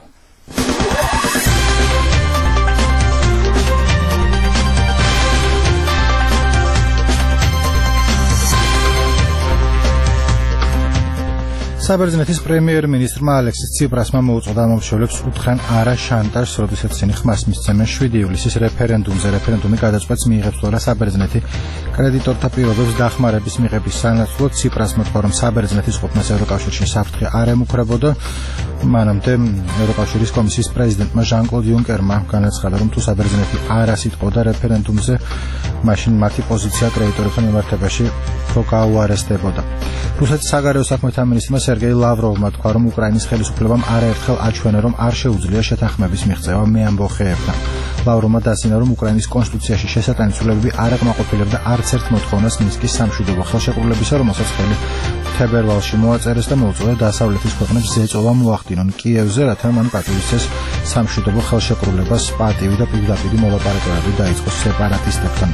საბერძნეთის პრემიერ-მინისტრმა ალექსის ციპრასმა მოუწყო დამომრჩევლებს უთხრან არა შანტაჟს, როდესაც ისინი ხმას მისცემენ შვიდი ივლისის რეფერენდუმზე. რეფერენდუმი გადაწყვეტს მიიღებს თუ არა საბერძნეთი კრედიტორთა პირობებს დახმარების მიღების სანაცვლოდ. ციპრას მოთქვა, რომ საბერძნეთის ყოფნას ევროკავშირში საფრთხე არ ემუქრებოდა. მანამდე ევროკავშირის კომისიის პრეზიდენტმა ჟან-კლოდ იუნკერმა განაცხადა, რომ თუ საბერძნეთი არ ასიტყოდა რეფერენდუმზე, მაშინ მათი პოზიცია კრედიტორებთან მიმართებაში უფრო გაუარესდებოდა. რუსეთის საგარეო საქმეთა მინისტრმა სერგეი ლავროვმა თქვა, რომ უკრაინის ხელისუფლებამ არაერთხელ აჩვენა, რომ არ შეუძლია შეთანხმების მიღწევა მეამბოხეებთან. ლავროვმა დასცინა, რომ უკრაინის კონსტიტუციაში შესატანი ცვლილებები არ აკმაყოფილებდა არც ერთ მოთხოვნას მინსკის სამშვიდობო ხელშეკრულებისა, რომელსაც ხელი თებერვალში მოაწერეს და მოუწოდა დასავლეთის ქვეყნებს ზეწოლა მოახდინონ კიევზე, რათა მან პატივისცეს სამშვიდობო ხელშეკრულებას. პატივი და პირდაპირი მოლაპარაკებები დაიწყოს სეპარატისტებთან.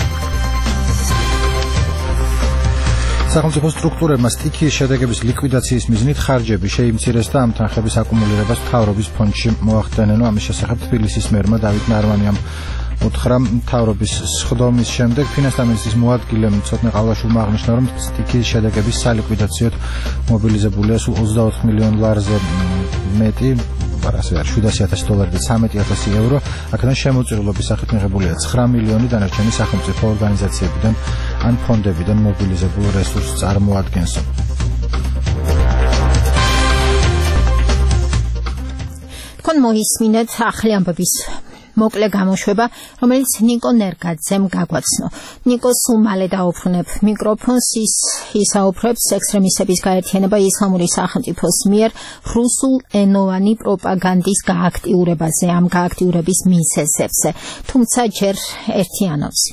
სახელმწიფო სტრუქტურებმა სტიქიის შედეგების ლიკვიდაციის მიზნით ხარჯები შეიმცირეს და ამ თანხების აკუმულირებას მთავრობის ფონდში მოახდენენ. ამის შესახებ თბილისის მერმა დავით ნარმანიამ უთხრა, მთავრობის სხდომის შემდეგ ფინანსთა მინისტრის მოადგილემ ცოტნე ყავლაშვილმა აღნიშნა, რომ სტიქიის შედეგების სალიკვიდაციოდ მობილიზებულია სულ ოცდაოთხ მილიონ ლარზე მეტი, ასე არის შვიდასი ათასი დოლარი და ცხრამეტი ათასი ევრო. აქედან შემოწირულობის სახით მიღებულია ცხრა მილიონი, დანარჩენი სახელმწიფო ორგანიზაციებიდან ან ფონდებიდან მობილიზებულ რესურსს წარმოადგენს. თქვენ მოისმინეთ ახალი ამბების მოკლე გამოშვება, რომელიც ნიკო ნერგაძემ გაგვაცნო. ნიკო სულ მალე დაუბრუნებ მიკროფონს. ის ისაუბრებს ექსტრემისტების გაერთიანება ისლამური სახელმწიფოს მიერ რუსულ ენოვანი პროპაგანდის გააქტიურებაზე, ამ გააქტიურების მიზეზებზე. თუმცა ჯერ ერთი ანონსი.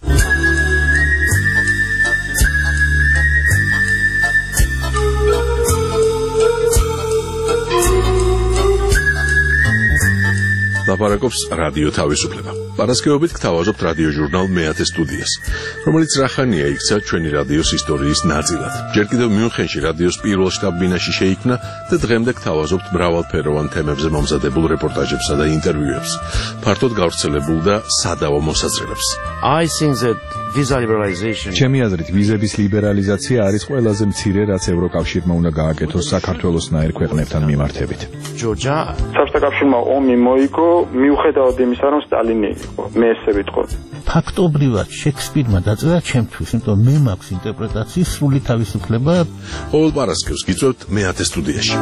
ლაპარაკობს რადიო თავისუფლება. პარასკევობით გთავაზობთ რადიო ჟურნალ მეათე სტუდიას, რომელიც რახანია იქცა ჩვენი რადიოს ისტორიის ნაწილად. ჯერ კიდევ მიუნხენში რადიოს პირველ შტაბ-ბინაში შეიქმნა და დღემდე გთავაზობთ მრავალფეროვან თემებზე მომზადებულ რეპორტაჟებსა და ინტერვიუებს, ფართოდ გავრცელებულ და სადავო მოსაზრებებს. I think that visa liberalization ჩემი აზრით ვიზების ლიბერალიზაცია არის ყველაზე მცირე, რაც ევროკავშირმა უნდა გააკეთოს საქართველოსნაირ ქვეყნებთან მიმართებით. ჯორჯა საბჭოთა ომი მოიგო მიუხედავად იმისა, რომ სტალინი იყო, მე ესე ვიტყოდი. ფაქტობრივად შექსპირმა დაწერა ჩემთვის, იმიტომ მე მაქვს ინტერპრეტაციის სრული თავისუფლება. ყოველ პარასკევს გიწევთ მეათე სტუდიაში.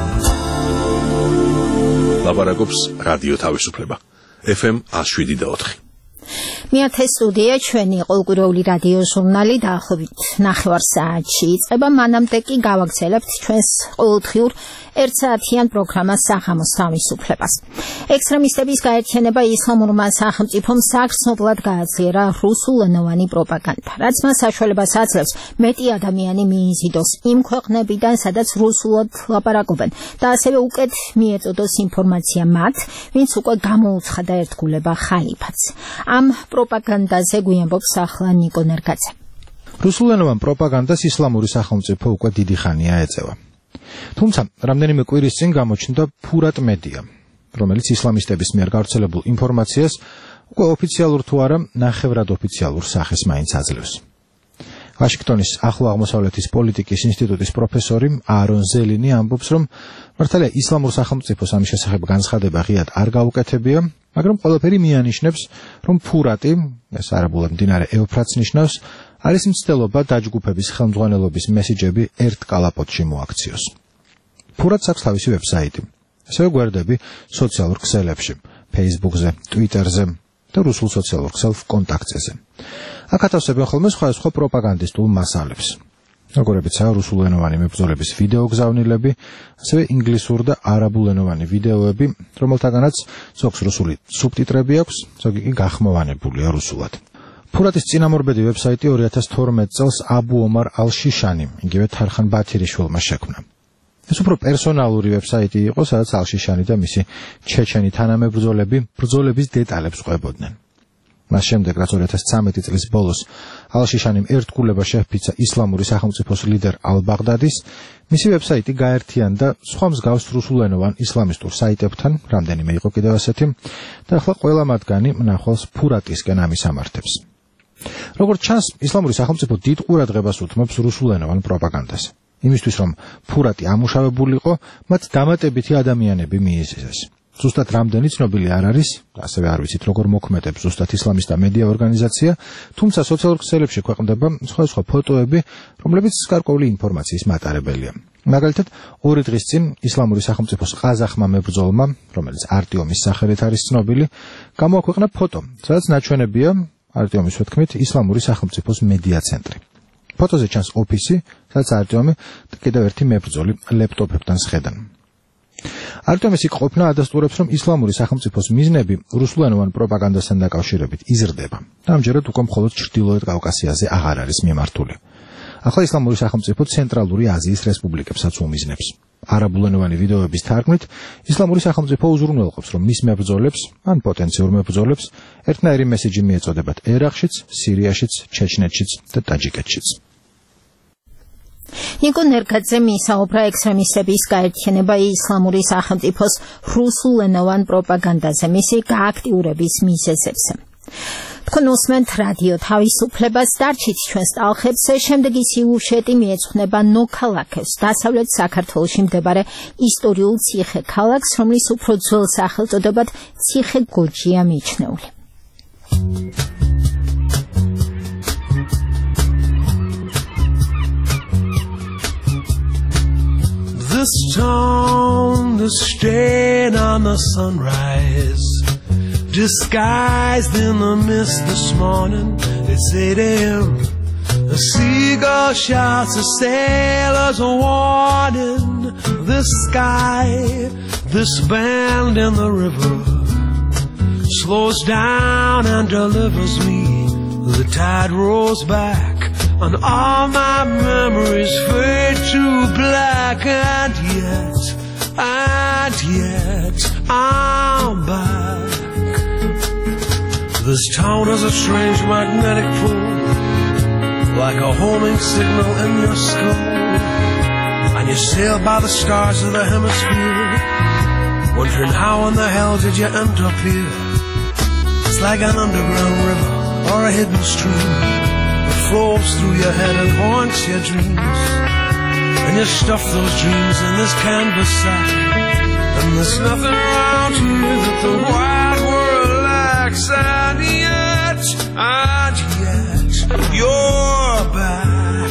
ლაპარაკობს რადიო თავისუფლება. ეფ ემ ათს შვიდი და ოთხი. მეათე სტუდია ჩვენი ყოველკვირეული რადიო ჟურნალი დაახლოებით ნახევარ საათში იწყება. მანამდე კი გავაგრძელებთ ჩვენს ყოველდღიურ ერთსაათიან პროგრამას საღამოს თავისუფლებას. ექსტრემისტების გაერთიანება ისლამურმა სახელმწიფომ საგრძნობლად გააძლიერა რუსულენოვანი პროპაგანდა, რაც მას საშუალებას აძლევს მეტი ადამიანი მიიზიდოს იმ ქვეყნებიდან, სადაც რუსულად ლაპარაკობენ და ასევე უკეთ მიეწოდოს ინფორმაცია მათ, ვინც უკვე გამოუცხადა ერთგულება ხალიფატს. ამ პროპაგანდაზე გვიამბობს ახლა ნიკო ნერგაძე. რუსულენოვან პროპაგანდას ისლამური სახელმწიფო უკვე დიდი ხანია ეწევა. თუმცა რამდენიმე კვირის წინ გამოჩნდა ფურატ მედია, რომელიც ისლამისტების მიერ გავრცელებულ ინფორმაციას უკვე ოფიციალურ თუ არა ნახევრად ოფიციალურ სახეს მაინც აძლევს. ვაშინგტონის ახლო აღმოსავლეთის პოლიტიკის ინსტიტუტის პროფესორი აარონ ზელინი ამბობს, რომ მართალია ისლამურ სახელმწიფოს ამის შესახებ განცხადება ღიად არ გაუკეთებია, მაგრამ ყველაფერი მიანიშნებს, რომ ფურატი, ეს არაბულად მდინარე ევფრატს ნიშნავს, არის მცდელობა დაჯგუფების ხელმძღვანელობის მესიჯები ერთ კალაპოტში მოაქციოს. ფურატს აქვს თავისი ვებსაიტი, ასევე გვერდები სოციალურ ქსელებში, Facebook-ზე, Twitter-ზე და რუსულ სოციალურ ქსელ VKontakte-ზე. აქ ათავსებენ ხოლმე სხვადასხვა პროპაგანდისტულ მასალებს, როგორებიცაა რუსულენოვანი მებრძოლების ვიდეო გზავნილები, ასევე ინგლისურ და არაბულენოვანი ვიდეოები, რომელთაგანაც ზოგს რუსული სუბტიტრები აქვს, ზოგი კი გახმოვანებულია რუსულად. ფურატის წინამორბედი ვებსაიტი ორი ათას თორმეტ წელს აბუ ომარ ალ-შიშანი, იგივე თარხან ბათირიშვილმა შექმნა. ეს უფრო პერსონალური ვებსაიტი იყო, სადაც ალ-შიშანი და მისი ჩეჩენი თანამებრძოლები ბრძოლების დეტალებს ყვებოდნენ. მას შემდეგ, რაც ორი ათას ცხრამეტი წლის ბოლოს ალ-შიშანიმ ერთგულება შეჰფიცა ისლამური სახელმწიფოს ლიდერ ალ-ბაღდადის, მისი ვებსაიტი გაერთიანდა სხვა მსგავს რუსულენოვან ისლამისტურ საიტებთან, რამდენიმე იყო კიდევ ასეთი, და ახლა ყველა მათგანი მნახველს ფურატისკენ ამისამართებს. როგორც ჩანს, ისლამური სახელმწიფო დიდ ყურადღებას უთმობს რუსულენოვან პროპაგანდას. იმისთვის, რომ ფურატი ამუშავებულიყო, მათ დამატებითი ადამიანები მიიზეს. ზუსტად რამდენი ცნობილი არ არის, ასევე არ ვიცით როგორ მოქმედებს ზუსტად ისლამისტა მედია ორგანიზაცია, თუმცა სოციალურ ქსელებში ქვეყნდება სხვადასხვა ფოტოები, რომლებიც გარკვეული ინფორმაციის მატარებელია. მაგალითად, ორი დღის წინ ისლამური სახელმწიფოს ყაზახმა მებრძოლმა, რომელიც არტიომის სახელით არის ცნობილი, გამოაქვეყნა ფოტო, სადაც ნაჩვენებია არტიომის თქმით ისლამური სახელმწიფოს მედია ცენტრი. ფოტოზე ჩანს ოფისი, სადაც არტიომი და კიდევ ერთი მებრძოლი ლეპტოპებთან სხედან. არტიომის იქ ყოფნა ადასტურებს, რომ ისლამური სახელმწიფოს მიზნები რუსულენოვან პროპაგანდასთან დაკავშირებით იზრდება. ამჯერად უკვე მხოლოდ ჩრდილოეთ კავკასიაზე აღარ არის მიმართული. ახლა ისლამური სახელმწიფო ცენტრალური აზიის რესპუბლიკებსაც უმიზნებს. არაბულენოვანი ვიდეოების თარგმნით, ისლამური სახელმწიფო უზრუნველყოფს, რომ მის მებრძოლებს, ან პოტენციურ მებრძოლებს, ერთნაირი მესიჯი მიეწოდებათ ერაყშიც, სირიაშიც, ჩეჩნეთშიც და ტაჯიკეთშიც. ნიკო ნერგაძე მისაუბრა ექსტრემისტების გაერთიანება ისლამური სახელმწიფოს რუსულენოვან პროპაგანდაზე, მისი გააქტიურების მიზეზებზე. თქვენ უსმენთ რადიო თავისუფლებას, დარჩით ჩვენს ტალხებს. შემდეგი სიუჟეტი მიეძღვნება ნოქალაქებს, დასავლეთ საქართველოში მდებარე ისტორიულ ციხე ქალაქს, რომლის უფრო ძველ სახელწოდებად ციხე გოჯია მიჩნეული. This town, the stain on the sunrise, disguised in the mist this morning. It's eight a.m. A seagull shouts a sailor's a warning. This sky, this bend in the river, slows down and delivers me. The tide rolls back and all my memories fade to black. And yet, and yet, I'm back. This town has a strange magnetic pull, like a homing signal in your skull. And you sail by the stars of the hemisphere, wondering how in the hell did you end up here. It's like an underground river or a hidden stream that flows through your head and haunts your dreams. And you stuff those dreams in this canvas sack, and there's nothing around here that the wide world lacks. And yet, and yet, you're back.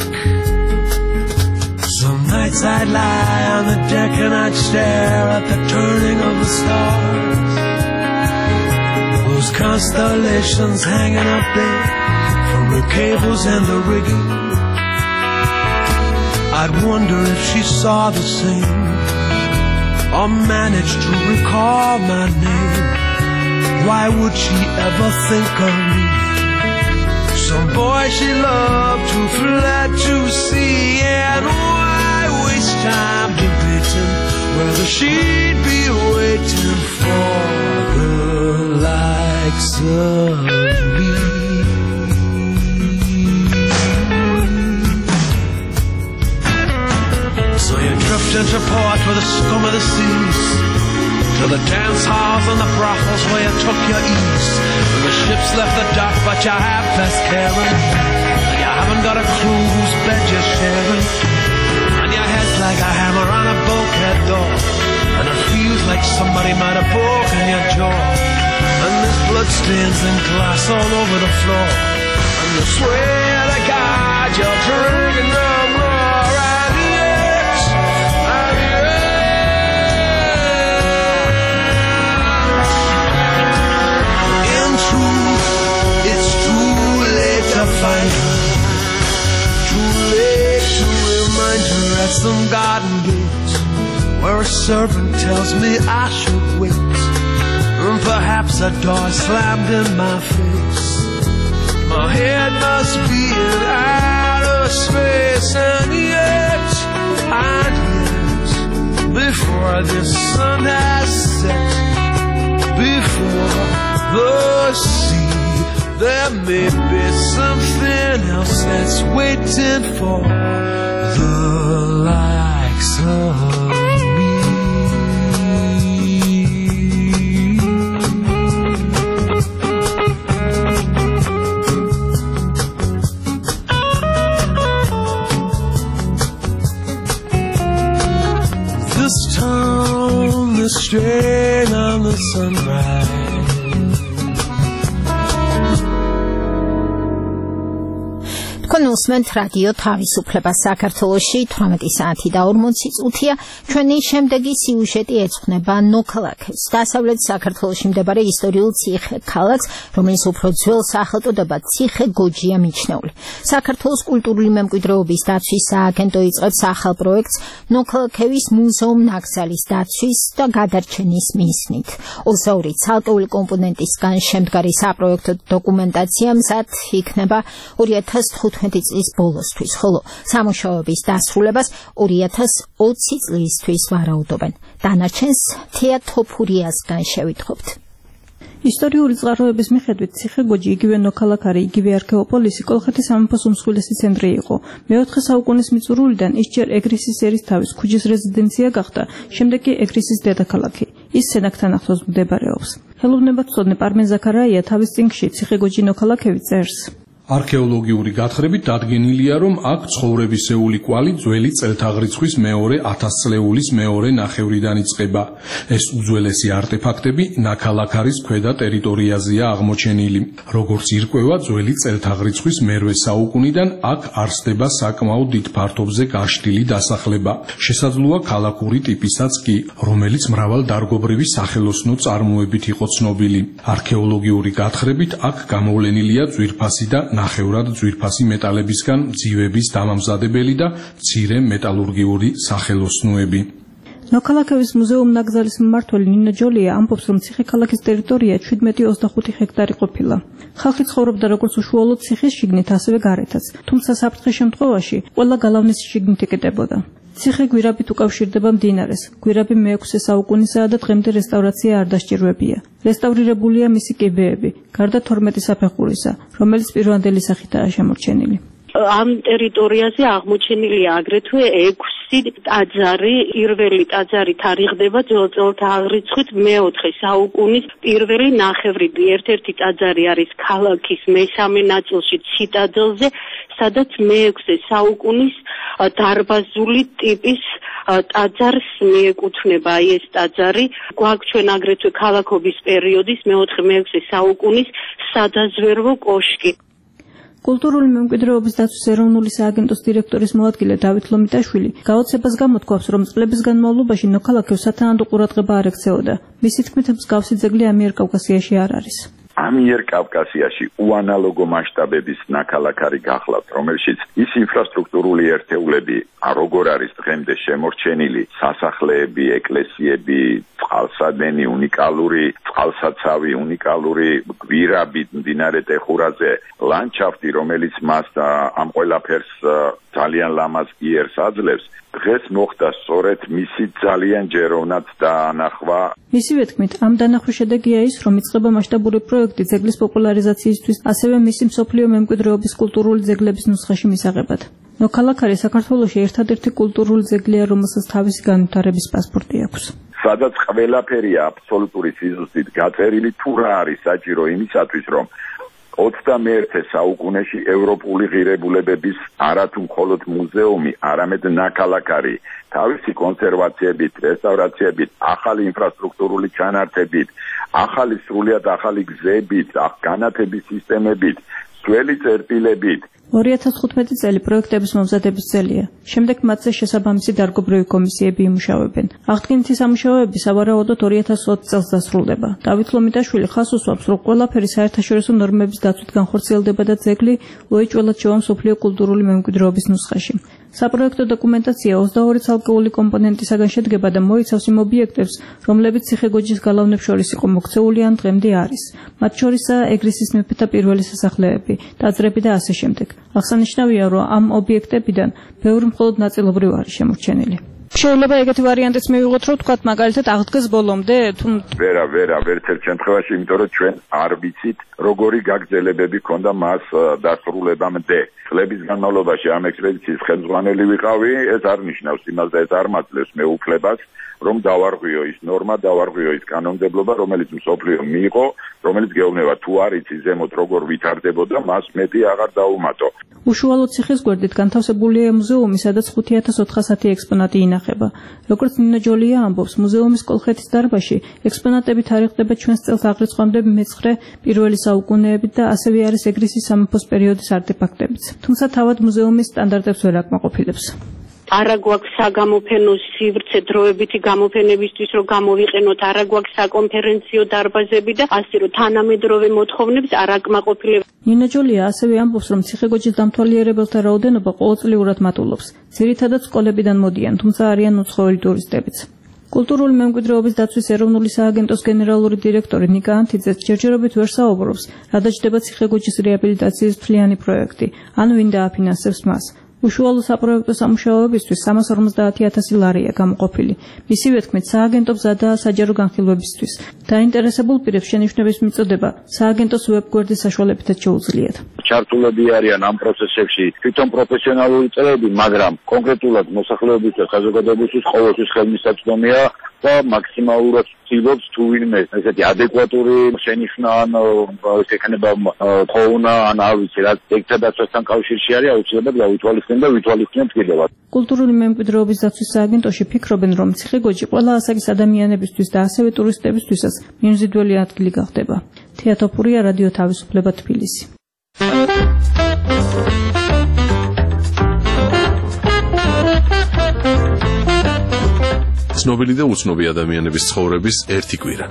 Some nights I'd lie on the deck and I'd stare at the turning of the stars, those constellations hanging up there from the cables and the rigging. I'd wonder if she saw the same or managed to recall my name. Why would she ever think of me? Some boy she loved who fled to sea. And why waste time debating whether she'd be waiting for the likes of me? So you drift into port with the scum of the seas, to the dance halls and the brothels where you took your ease. And the ships left the dock, but you have best caring, and you haven't got a crew whose bed you're sharing. And your head's like a hammer on a bulkhead door, and it feels like somebody might have broken your jaw. And there's bloodstains and glass all over the floor, and you swear to God you're drinking no more. And yet, and yet, in truth, it's too late to find her, too late to remind her at some garden gate where a servant tells me I should wait. And perhaps a door slammed in my face. My head must be in outer space. And yet, and yet, before the sun has set, before the sea, there may be something else that's waiting for the likes of me. strain on the sunrise. თქვენ უსმენთ რადიო თავისუფლება საქართველოში თვრამეტი საათი და ორმოცი წუთია. ჩვენი შემდეგი სიუჟეტი ეძღვნება ნოქალაქებს, დასავლეთ საქართველოში მდებარე ისტორიულ ციხე ქალაქს, რომელიც უფრო ძველ სახელწოდებად ციხე გოჯია მიჩნეული. საქართველოს კულტურული მემკვიდრეობის დაცვის სააგენტო იწყებს ახალ პროექტს ნოქალაქევის მუზეუმ-ნაკრძალის დაცვის და გადარჩენის მიზნით. ოცდაორი ცალკეული კომპონენტისგან შემდგარი საპროექტო დოკუმენტაცია მზად იქნება ორი ათას თხუთმეტი წლის ბოლოსთვის, ხოლო სამუშაოების დასრულებას ორი ათას ოცი წლისთვის ვარაუდობენ. დანარჩენს თეა თოფურიასგან შევითხოვთ. ისტორიული წყაროების მიხედვით ციხე გოჯი იგივე ნოქალაქარი, იგივე არქეოპოლისი კოლხეთის სამეფოს უმსხვილესი ცენტრი იყო. მეოთხე საუკუნის მიწურულიდან ის ჯერ ეგრისის ერისთავის ქუჯის რეზიდენცია გახდა, შემდეგ კი ეგრისის დედაქალაქი. ის სენაკთან ახლოს მდებარეობს. ხელოვნებათმცოდნე პარმენ ზაქარაია თავის წიგნში ციხე გოჯი ნოქალაქევი წერს. არქეოლოგიური გათხრებით დადგენილია, რომ აქ ცხოვრებისეული კვალი ძველი წელთაღრიცხვის მეორე ათასწლეულის მეორე ნახევრიდან იწყება. ეს უძველესი არტეფაქტები ნაქალაქარის ქვედა ტერიტორიაზეა აღმოჩენილი. როგორც ირკვევა, ძველი წელთაღრიცხვის მერვე საუკუნიდან აქ არსდება საკმაოდ დიდ ფართობზე გაშლილი დასახლება. შესაძლოა ქალაქური ტიპისაც კი, რომელიც მრავალდარგობრივი სახელოსნო წარმოებით იყო ცნობილი. არქეოლოგიური გათხრებით აქ გამოვლენილია ძვირფასი და ნახევრად ძვირფასი მეტალებისგან ძივების დამამზადებელი და მცირე მეტალურგიული სახელოსნოები. ნოქალაქევის მუზეუმ-ნაკრძალის მმართველი ნინო ჯოლია ამბობს, რომ ციხე-ქალაქის ტერიტორია შვიდმეტი ოცდახუთი ჰექტარი ყოფილა. ხალხი ცხოვრობდა როგორც უშუალოდ ციხის შიგნით, ასევე გარეთაც, თუმცა საფრთხის შემთხვევაში ყველა გალავნის შიგნით იკეტებოდა. ციხე გვირაბით უკავშირდება მდინარეს. გვირაბი მეექვსე საუკუნისაა და დღემდე რესტავრაცია არ დასჭირვებია. რესტავრირებულია მისი კიბეები, გარდა თორმეტი საფეხურისა, რომელიც პირვანდელი სახითაა შემორჩენილი. ამ ტერიტორიაზე აღმოჩენილია აგრეთვე ექვსი ტაძარი. პირველი ტაძარი თარიღდება ძველ წელთაღრიცხვით მეოთხე საუკუნის პირველი ნახევრიდი. ერთ-ერთი ტაძარი არის ქალაქის მესამე ნაწილში ციტადელზე, სადაც მეექვსე საუკუნის დარბაზული ტიპის ტაძარს მიეკუთვნება აი ეს ტაძარი. გვაქვს ჩვენ აგრეთვე ქალაქობის პერიოდის მეოთხე მეექვსე საუკუნის სადაზვერვო კოშკი. კულტურული მემკვიდრეობის დაცვის ეროვნული სააგენტოს დირექტორის მოადგილე დავით ლომიტაშვილი გაოცებას გამოთქვამს, რომ წლების განმავლობაში ნოქალაქევს სათანადო ყურადღება არ ექცეოდა. მისი თქმით, მსგავსი ძეგლი ამიერკავკასიაში არ არის. ამიერკავკასიაში უანალოგო მასშტაბების ნაქალაქარი გახლავთ, რომელშიც ის ინფრასტრუქტურული ერთეულები, როგორ არის დღემდე შემორჩენილი, სასახლეები, ეკლესიები, წყალსადენი, უნიკალური წყალსაცავი, უნიკალური გვირაბი მდინარე ტეხურაზე, ლანდშაფტი, რომელიც მას ამ ყველაფერს ძალიან ლამაზ იერს აძლევს, დღეს მოხდა სწორედ მისი ძალიან ჯეროვნად დაანახვა. მისივე თქმით, ამ დანახვის შედეგია ის, რომ იწყება მასშტაბური პროექტი ძეგლის პოპულარიზაციისთვის, ასევე მისი მსოფლიო მემკვიდრეობის კულტურული ძეგლების ნუსხაში მისაღებად. ნოქალაქარი საქართველოში ერთადერთი კულტურული ძეგლია, რომელსაც თავისი განვითარების პასპორტი აქვს. სადაც ყველაფერია აბსოლუტური სიზუსტით გაწერილი, თუ რა არის საჭირო იმისათვის, რომ ოცდამეერთე საუკუნეში ევროპული ღირებულებების არათუ მხოლოდ მუზეუმი, არამედ ნაქალაქარი თავისი კონსერვაციებით, რესტავრაციებით, ახალი ინფრასტრუქტურული ჩანართებით, ახალი სრულიად ახალი გზებით, განათების სისტემებით, ძველი წერტილებით. ორი ათას თხუთმეტი წელი პროექტების მომზადების წელია. შემდეგ მათზე შესაბამისი დარგობრივი კომისიები იმუშავებენ. აღდგენითი სამუშაოები სავარაუდოდ ორი ათას ოცი წელს დასრულდება. დავით ლომიტაშვილი ხაზს უსვამს, რომ ყველაფერი საერთაშორისო ნორმების დაცვით განხორციელდება და ძეგლი უეჭველად შევა მსოფლიო კულტურული მემკვიდრეობის ნუსხაში. საპროექტო დოკუმენტაცია ოცდაორი ცალკეული კომპონენტისაგან შედგება და მოიცავს იმ ობიექტებს, რომლებიც ციხე-გოჯის გალავნებს შორის იყო მოქცეული ან დღემდე არის. მათ შორისაა ეგრისის მეფეთა პირველი სასახლეები, ტაძრები და ასე შემდეგ. აღსანიშნავია, რომ ამ ობიექტებიდან ბევრი მხოლოდ ნაწილობრივ არის შემორჩენილი. შეიძლება ეგეთი ვარიანტიც მივიღოთ, რომ თქვათ მაგალითად აღდგეს ბოლომდე, თუ ვერა, ვერა, ერთ-ერთ შემთხვევაში, იმიტომ რომ ჩვენ არ ვიცით, როგორი გაგრძელებები ქონდა მას დასრულებამდე. წლების განმავლობაში ამ ექსპედიციის ხელმძღვანელი ვიყავი, ეს არ ნიშნავს იმას და ეს არ მაძლევს მეუფლებას, რომ დავარღვიო ის ნორმა, დავარღვიო ის კანონმდებლობა, რომელიც მსოფლიო მიიღო, რომელიც გეუბნება თუ არ იცი ზემოთ როგორ ვითარდებოდა, მას მეტი აღარ დაუმატო. უშუალოდ ციხის გვერდით განთავსებულია მუზეუმი, სადაც ხუთი ათას ოთხასი ექსპონატი ინახება. განხება. Როგორც ნინო ჯოლია ამბობს, მუზეუმის კოლხეთის დარბაზში ექსპონატები თარიღდება ჩვენს წელს აღრიცხვამდე მეცხრე პირველი საუკუნეებით და ასევე არის ეგრისის სამეფოს პერიოდის არტეფაქტებიც. თუმცა თავად მუზეუმის სტანდარტებს ვერ აკმაყოფილებს. არა გვაქვს საგამოფენო სივრცე დროებითი გამოფენებისთვის რომ გამოვიყენოთ, არა გვაქვს საკონფერენციო დარბაზები და ასე რომ თანამედროვე მოთხოვნებს არ აკმაყოფილებს. ნინო ჯოლია ასევე ამბობს, რომ ციხე-გოჯის დამთვალიერებელთა რაოდენობა ყოველწლიურად მატულობს. ძირითადად სკოლებიდან მოდიან, თუმცა არიან უცხოელი ტურისტებიც. კულტურული მემკვიდრეობის დაცვის ეროვნული სააგენტოს გენერალური დირექტორი ნიკა ანთიძე ჯერჯერობით ვერ საუბრობს, რა დაჯდება ციხე-გოჯის რეაბილიტაციის მთლიანი პროექტი, ან ვინ დააფინანსებს მას. უშუალო საპროექტო სამუშაოებისთვის სამას ორმოცდაათი ათასი ლარია გამოყოფილი. მისივე თქმით, სააგენტო მზადაა საჯარო განხილვებისთვის. დაინტერესებულ პირებს შენიშვნების მიწოდება სააგენტოს ვებგვერდის საშუალებითაც შეუძლიათ. ჩართულები არიან ამ პროცესებში თვითონ პროფესიონალური წევრები, მაგრამ კონკრეტულად მოსახლეობის და საზოგადოებისთვის ყოველთვის ხელმისაწვდომია და მაქსიმალურად ცდილობს თუ ვინმე ესეთი ადეკვატური შენიშვნა ან ეს ექნება თხოვნა ან არ ვიცი რა ეგთა დაცვასთან კავშირში არის აუცილებლად გავითვალისწინებთ და ვითვალისწინებთ კიდევაც. კულტურული მემკვიდრეობის დაცვის სააგენტოში ფიქრობენ, რომ ციხე-გოჯი ყველა ასაკის ადამიანებისთვის და ასევე ტურისტებისთვისაც მიმზიდველი ადგილი გახდება. თეატოფურია, რადიო თავისუფლება, თბილისი. ცნობილი და უცნობი ადამიანების ცხოვრების ერთი კვირა.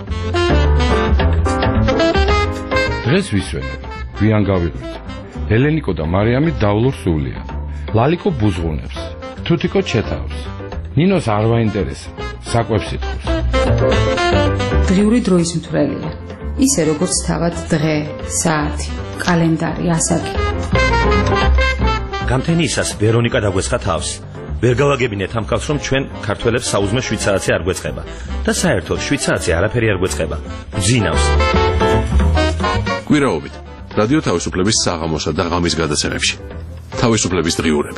დღეს ვისვენებ, გვიან გავიღვით. ელენიკო და მარიამი დავლურ სულია. ლალიკო ბუზღუნებს, თუთიკო ჩეთავს. ნინოს არ ვაინტერესებს, საკვებს ითხოვს. დღიური დროის მთვრელია. ისე როგორც თავად დღე, საათი, კალენდარი, ასაკი. გამთენიისას ვერონიკა დაგვეცხა თავს. ვერ გავაგებინეთ ამ კაცს, რომ ჩვენ ქართველებს საუზმე შვიცარაცი არ გვეწყება და საერთოდ შვიცარაცი არაფერი არ გვეწყება. გძინავს. კვირაობით რადიო თავისუფლების საღამოსა და ღამის გადაცემებში. თავისუფლების დღიურები.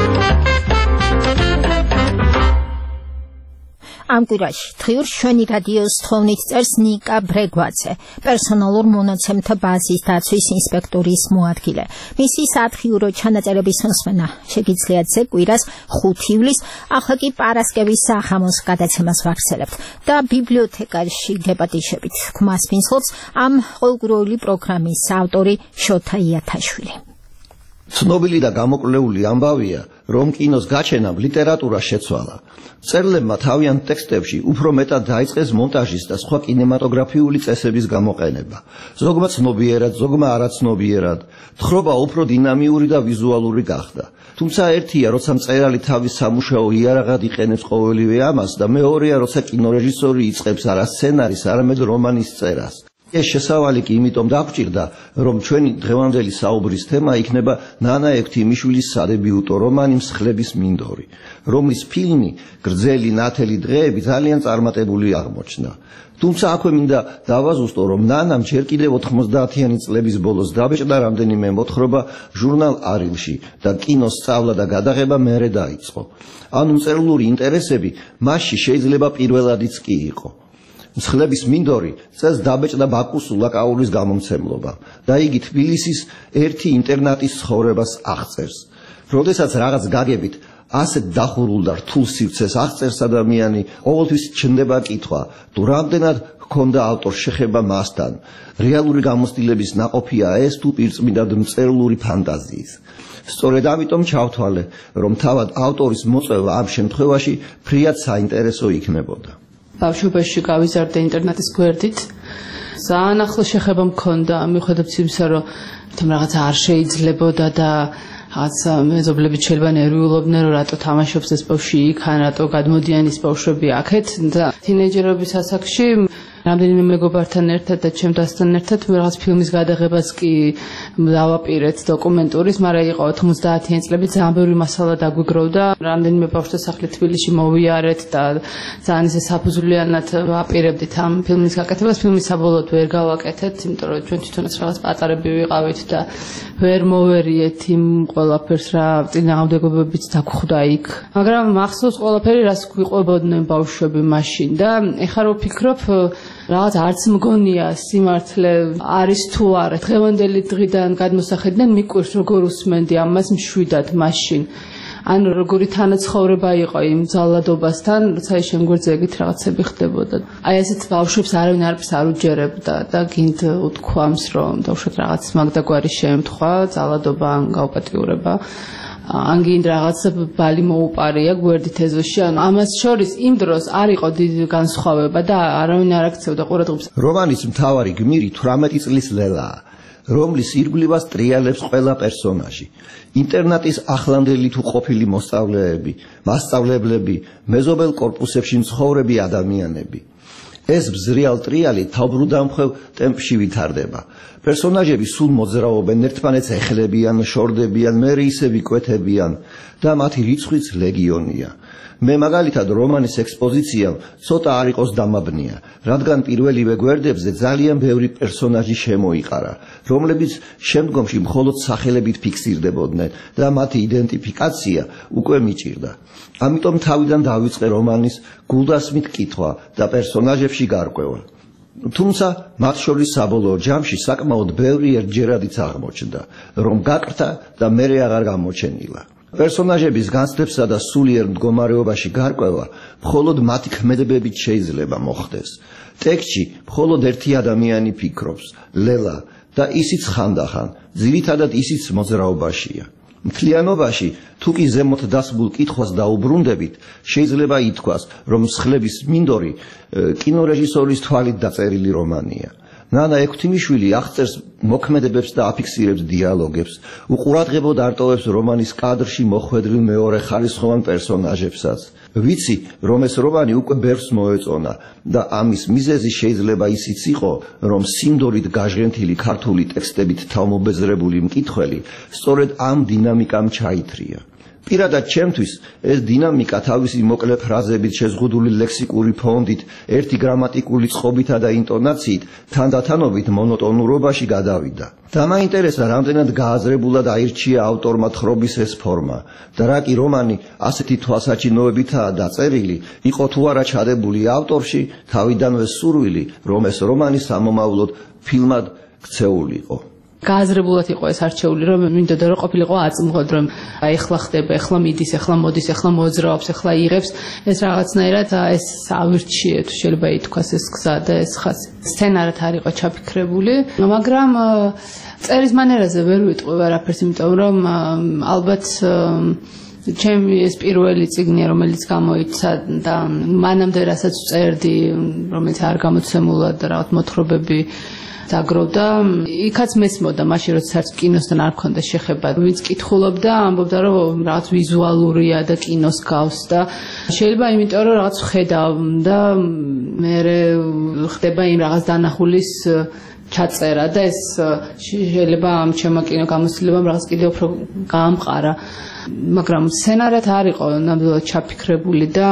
ამ კვირაში დღიურ შვენი რადიოს თხოვნით წერს ნიკა ბრეგვაძე, პერსონალურ მონაცემთა ბაზის დაცვის ინსპექტორის მოადგილე. მისი სათხიურო ჩანაწერების მოსმენა შეგიძლიათ ზე კვირას ხუთი ივლისს, ახლა კი პარასკევის საღამოს გადაცემას ვაგრძელებთ და ბიბლიოთეკაში გეპატიშებით. ქმას ფინსლობს ამ ყოველკვირეული პროგრამის ავტორი შოთა იათაშვილი. ცნობილი და გამოკვლეული ამბავია, რომ კინოს გაჩენამ ლიტერატურა შეცვალა. მწერლებმა თავიანთ ტექსტებში უფრო მეტად დაიწყეს მონტაჟის და სხვა კინემატოგრაფიული წესების გამოყენება. ზოგმა ცნობიერად, ზოგმა არაცნობიერად, თხრობა უფრო დინამიური და ვიზუალური გახდა. თუმცა ერთია, როცა მწერალი თავის სამუშაო იარაღად იყენებს ყოველივე ამას და მეორეა, როცა კინორეჟისორი იწყებს არა სცენარის, არამედ რომანის წერას. ეს შესავალი კი იმიტომ დაგვჭირდა, რომ ჩვენი დღევანდელი საუბრის თემა იქნება ნანა ექვთიმიშვილის სადებიუტო რომანი მსხლების მინდორი, რომლის ფილმი გრძელი ნათელი დღეები ძალიან წარმატებული აღმოჩნდა. თუმცა აქვე მინდა დავაზუსტო, რომ ნანამ ჯერ კიდევ ოთხმოცდაათიანი წლების ბოლოს დაბეჭდა რამდენიმე მოთხრობა ჟურნალ არილში და კინოს სწავლა და გადაღება მერე დაიწყო. ანუ მწერლური ინტერესები მასში შეიძლება პირველადიც კი იყო. მსხლების მინდორი წელს დაბეჭდა ბაქოს ულაკაურის გამომცემლობა და იგი თბილისის ერთი ინტერნატის ცხოვრებას აღწერს. როდესაც რაღაც გაგებით ასეთ დახურულ და რთულ სივრცეს აღწერს ადამიანი, ყოველთვის ჩნდება კითხვა, თუ რამდენად ჰქონდა ავტორს შეხება მასთან. რეალური გამოცდილების ნაყოფია ეს თუ პირწმინდად მწერლური ფანტაზიის. სწორედ ამიტომ ჩავთვალე, რომ თავად ავტორის მოწვევა ამ შემთხვევაში ფრიად საინტერესო იქნებოდა. ბავშვობაში გავიზარდე ინტერნეტის გვერდით. ძალიან ახლო შეხება მქონდა, მიუხედავად იმისა, რომ თუმ რაღაცა არ შეიძლებოდა და რაღაცა მეზობლები შეიძლება ნერვიულობდნენ, რომ რატო თამაშობს ეს ბავშვი იქ, ან რატო გადმოდიან ის ბავშვები აქეთ და თინეიჯერობის ასაკში რამდენიმე მეგობართან ერთად და ჩემთან ერთად რაღაც ფილმის გადაღებას კი დავაპირეთ დოკუმენტურის, მაგრამ იყო ოთხმოცდაათიანი წლები, ძალიან ბევრი მასალა დაგვიგროვდა. რამდენიმე ბავშვთა სახლი თბილისში მოვიარეთ და ძალიან ისე საფუძვლიანად ვაპირებდით ამ ფილმის გაკეთებას. ფილმი საბოლოოდ ვერ გავაკეთეთ, იმიტომ რომ ჩვენ თვითონაც რაღაც პატარები ვიყავით და ვერ მოვერიეთ იმ ყველაფერს, რა წინააღმდეგობებიც დაგხვდა იქ. მაგრამ მახსოვს ყველაფერი, რაც გვიყვებოდნენ ბავშვები მაშინ და ეხლა რო ვფიქრობ, რაღაც არც მგონია სიმართლე არის თუ არა. დღევანდელი დღიდან გადმოსახედიდან მიკვირს, როგორ უსმენდი ამას მშვიდად მაშინ. ან როგორი თანაცხოვრება იყო იმ ძალადობასთან, როცა ის შემგვერძე ეგეთ რაღაცები ხდებოდა. აი ესეთ ბავშვებს არავინ არაფერს არ უჯერებდა და გინდ უთქვამს, რომ დავუშვათ რაღაც მაგდაგვარი შემთხვევა, ძალადობა ან გაუპატიურება. ან გინდ რაღაც ბალი მოუპარია გვერდით ეზოში, ან ამას შორის იმ დროს არ იყო დიდი განსხვავება და არავინ არ აქცევდა ყურადღებას. რომანის მთავარი გმირი თვრამეტი წლის ლელაა, რომლის ირგვლივას ტრიალებს ყველა პერსონაჟი. ინტერნატის ახლანდელი თუ ყოფილი მოსწავლეები, მასწავლებლები, მეზობელ კორპუსებში მცხოვრები ადამიანები. ეს ბზრიალ ტრიალი თავბრუდამხვევ ტემპში ვითარდება. პერსონაჟები სულ მოძრაობენ, ერთმანეთს ეხლებიან, შორდებიან, მერე ისევ იკვეთებიან და მათი რიცხვიც ლეგიონია. მე მაგალითად რომანის ექსპოზიციამ ცოტა არ იყოს დამაბნია, რადგან პირველივე გვერდებზე ძალიან ბევრი პერსონაჟი შემოიყარა, რომლებიც შემდგომში მხოლოდ სახელებით ფიქსირდებოდნენ და მათი იდენტიფიკაცია უკვე მიჭირდა. ამიტომ თავიდან დავიწყე რომანის გულდასმით კითხვა და პერსონაჟებში გარკვევა. თუმცა მათ შორის საბოლოო ჯამში საკმაოდ ბევრი ერთჯერადიც აღმოჩნდა, რომ გაკრთა და მერე აღარ გამოჩენილა. პერსონაჟების განცდებსა და სულიერ მდგომარეობაში გარკვევა მხოლოდ მათი ქმედებებით შეიძლება მოხდეს. ტექსტში მხოლოდ ერთი ადამიანი ფიქრობს, ლელა, და ისიც ხანდახან, ძირითადად ისიც მოძრაობაშია. მთლიანობაში, თუ კი ზემოთ დასმულ კითხვას დაუბრუნდებით, შეიძლება ითქვას, რომ მსხლების მინდორი კინორეჟისორის თვალით დაწერილი რომანია. ნანა ექვთიმიშვილი აღწერს მოქმედებებს და აფიქსირებს დიალოგებს, უყურადღებოდ არტოვებს რომანის კადრში მოხვედრილ მეორე ხარისხოვან პერსონაჟებსაც. ვიცი, რომ ეს რომანი უკვე ბევრს მოეწონა და ამის მიზეზი შეიძლება ისიც იყო, რომ სიმდორით გაჟღენთილი ქართული ტექსტებით თავმობეზრებული მკითხველი სწორედ ამ დინამიკამ ჩაითრია. პირადად ჩემთვის ეს დინამიკა თავისი მოკლე ფრაზებით, შეზღუდული ლექსიკური ფონდით, ერთი გრამატიკული წყობითა და ინტონაციით თანდათანობით მონოტონურობაში გადავიდა. დამაინტერესა, რამდენად გააზრებულად აირჩია ავტორმა თხრობის ეს ფორმა და რა კი რომანი ასეთი თვალსაჩინოებითაა დაწერილი, იყო თუ არა ჩადებული ავტორში თავიდანვე სურვილი, რომ ეს რომანი სამომავლოდ ფილმად ქცეულიყო. გააზრებულად იყო ეს არჩეული, რომ მინდოდა რომ ყოფილიყო აწმყოდ, რომ აი ახლა ხდება, ახლა მიდის, ახლა მოდის, ახლა მოძრაობს, ახლა იღებს, ეს რაღაცნაირად ეს ავირჩიეთ, შეიძლება ითქვას ეს გზა და ეს ხაზი. სცენარად არ იყო ჩაფიქრებული, მაგრამ წერის მანერაზე ვერ ვიტყვი არაფერს, იმიტომ რომ ალბათ ჩემი ეს პირველი წიგნია, რომელიც გამოიცა და მანამდე რასაც წერდი, რომელიც არ გამოცემულა და რაღაც მოთხრობები დაგროვდა, იქაც მესმოდა მაშინ, როცა არც კინოსთან არ მქონდა შეხება. ვინც კითხულობდა, ამბობდა, რომ რაღაც ვიზუალურია და კინოს გავს და შეიძლება იმიტომ, რომ რაღაც ხედავ და მე ხდება იმ რაღაც დანახulis ჩაწერა და ეს შეიძლება ამ ჩემო კინო გამოცდილებამ რაღაც კიდევ უფრო გაამყარა. მაგრამ სცენარად არ იყო ნამდვილად ჩაფიქრებული და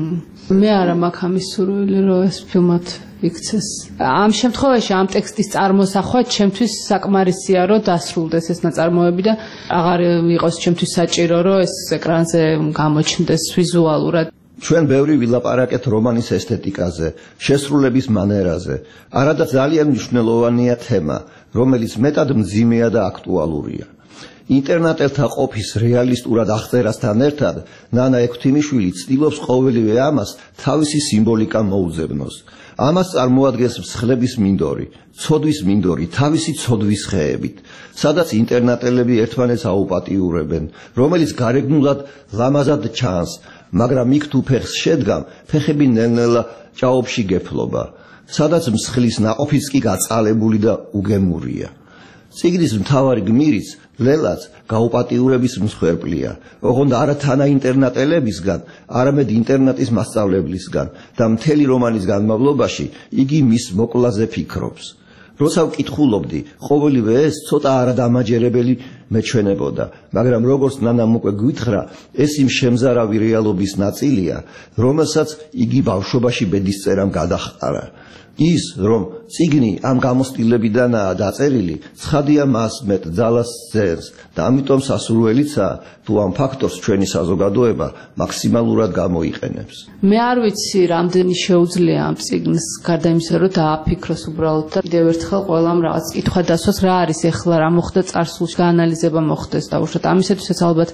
მე არა მაქვს ამის სურვილი, რომ ეს ფილმად იქცეს. ამ შემთხვევაში ამ ტექსტის წარმოსახვა ჩემთვის საკმარისია, რომ დასრულდეს ეს ნაწარმოები და აღარ იყოს ჩემთვის საჭირო, რომ ეს ეკრანზე გამოჩნდეს ვიზუალურად. ჩვენ ბევრი ვილაპარაკეთ რომანის ესთეტიკაზე, შესრულების მანერაზე. არადა ძალიან მნიშვნელოვანია თემა, რომელიც მეტად მძიმეა და აქტუალურია. ინტერნეტელთა ყოფის რეალისტურად აღწერასთან ერთად ნანა ექვთიმიშვილი ცდილობს ყოველივე ამას თავისი სიმბოლიკა მოუძებნოს. ამას წარმოადგენს მსხლების მინდორი, ცოდვის მინდორი, თავისი ცოდვის ხეებით, სადაც ინტერნეტელები ერთმანეთს აუპატიურებენ, რომელიც გარეგნულად ლამაზად ჩანს, მაგრამ იქ თუ ფეხს შედგამ, ფეხები ნელ-ნელა ჭაობში გეფლობა, სადაც მსხლის ნაყოფიც კი გაწყალებული და უგემურია. წიგნის მთავარი გმირიც ლელაც გაუპატიურების მსხვერპლია, ოღონდ არა თანა ინტერნეტელებისგან, არამედ ინტერნეტის მასწავლებლისგან და მთელი რომანის განმავლობაში იგი მის მოკლაზე ფიქრობს. როცა ვკითხულობდი, ყოველივე ეს ცოტა არადამაჯერებელი მეჩვენებოდა, მაგრამ როგორც ნანამ უკვე გვითხრა, ეს იმ შემზარავი რეალობის ნაწილია, რომელსაც იგი ბავშვობაში ბედისწერამ გადაჰყარა. ის, რომ წიგნი ამ გამოსტილებიდანაა დაწერილი, ცხადია მას მეტ ძალას ძენს და ამიტომ სასურველიცაა, თუ ამ ფაქტორს ჩვენი საზოგადოება მაქსიმალურად გამოიყენებს. მე არ ვიცი, რამდენი შეუძლია ამ წიგნს, გარდა იმისა, რომ დააფიქროს უბრალოდ და კიდევ ერთხელ ყველამ რაღაც კითხვა დასვას, რა არის ეხლა, რა მოხდა წარსულში, გაანალიზება მოხდეს და უშუალოდ ამისათვისაც ალბათ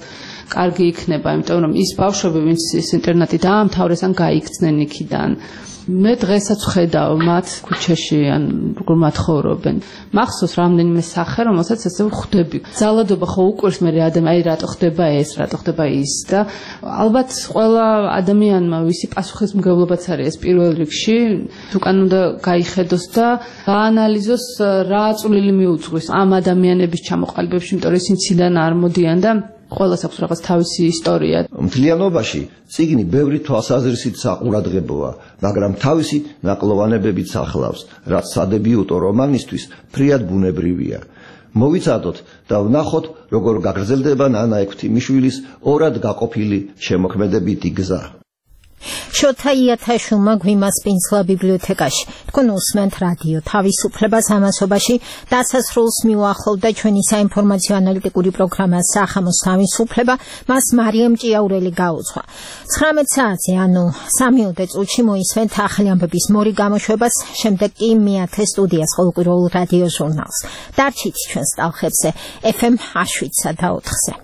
კარგი იქნება, იმიტომ რომ ის ბავშვები, ვინც ის ინტერნატი დაამთავრეს ან გაიქცნენ იქიდან, მე დღესაც ვხედავ მათ ქუჩაში ან როგორ მათხოვრობენ. მახსოვს რამდენიმე სახე, რომელსაც ესე ვხვდები. ძალადობა ხო უკვირს მე ადამიანი, აი რატო ხდება ეს, რატო ხდება ის და ალბათ ყველა ადამიანმა, ვისი პასუხისმგებლობაც არის ეს პირველ რიგში, უკან უნდა გაიხედოს და გაანალიზოს რა წვლილი მიუძღვის ამ ადამიანების ჩამოყალიბებაში, იმიტომ რომ ისინი ციდან არ მოდიან და ყველას აქვს რაღაც თავისი ისტორია. მთლიანობაში წიგნი ბევრი თვალსაზრისით საყურადღებოა, მაგრამ თავისი ნაკლოვანებებით ახლავს, რაც სადებიუტო რომანისთვის ფრიად ბუნებრივია. მოვიცადოთ და ვნახოთ, როგორ გაგრძელდება ნანა ექვთიმიშვილის ორად გაყოფილი შემოქმედებითი გზა. შოთა იათაშვილმა გვიმასპინძლა ბიბლიოთეკაში. თქვენ უსმენთ რადიო თავისუფლებას ამასობაში დასასრულს მიუახლოვდა ჩვენი საინფორმაციო ანალიტიკური პროგრამა სახამოს თავისუფლება, მას მარიამ ჭიაურელი გაუძღვა. ცხრამეტ საათზე, ანუ სამიოდე წუთში მოისმენთ ახალი ამბების მორი გამოშვებას, შემდეგ კი მეათე სტუდიას ყოველკვირეულ რადიო ჟურნალს. დარჩით ჩვენს ტალღებზე ეფ ემ შვიდსა და ოთხზე.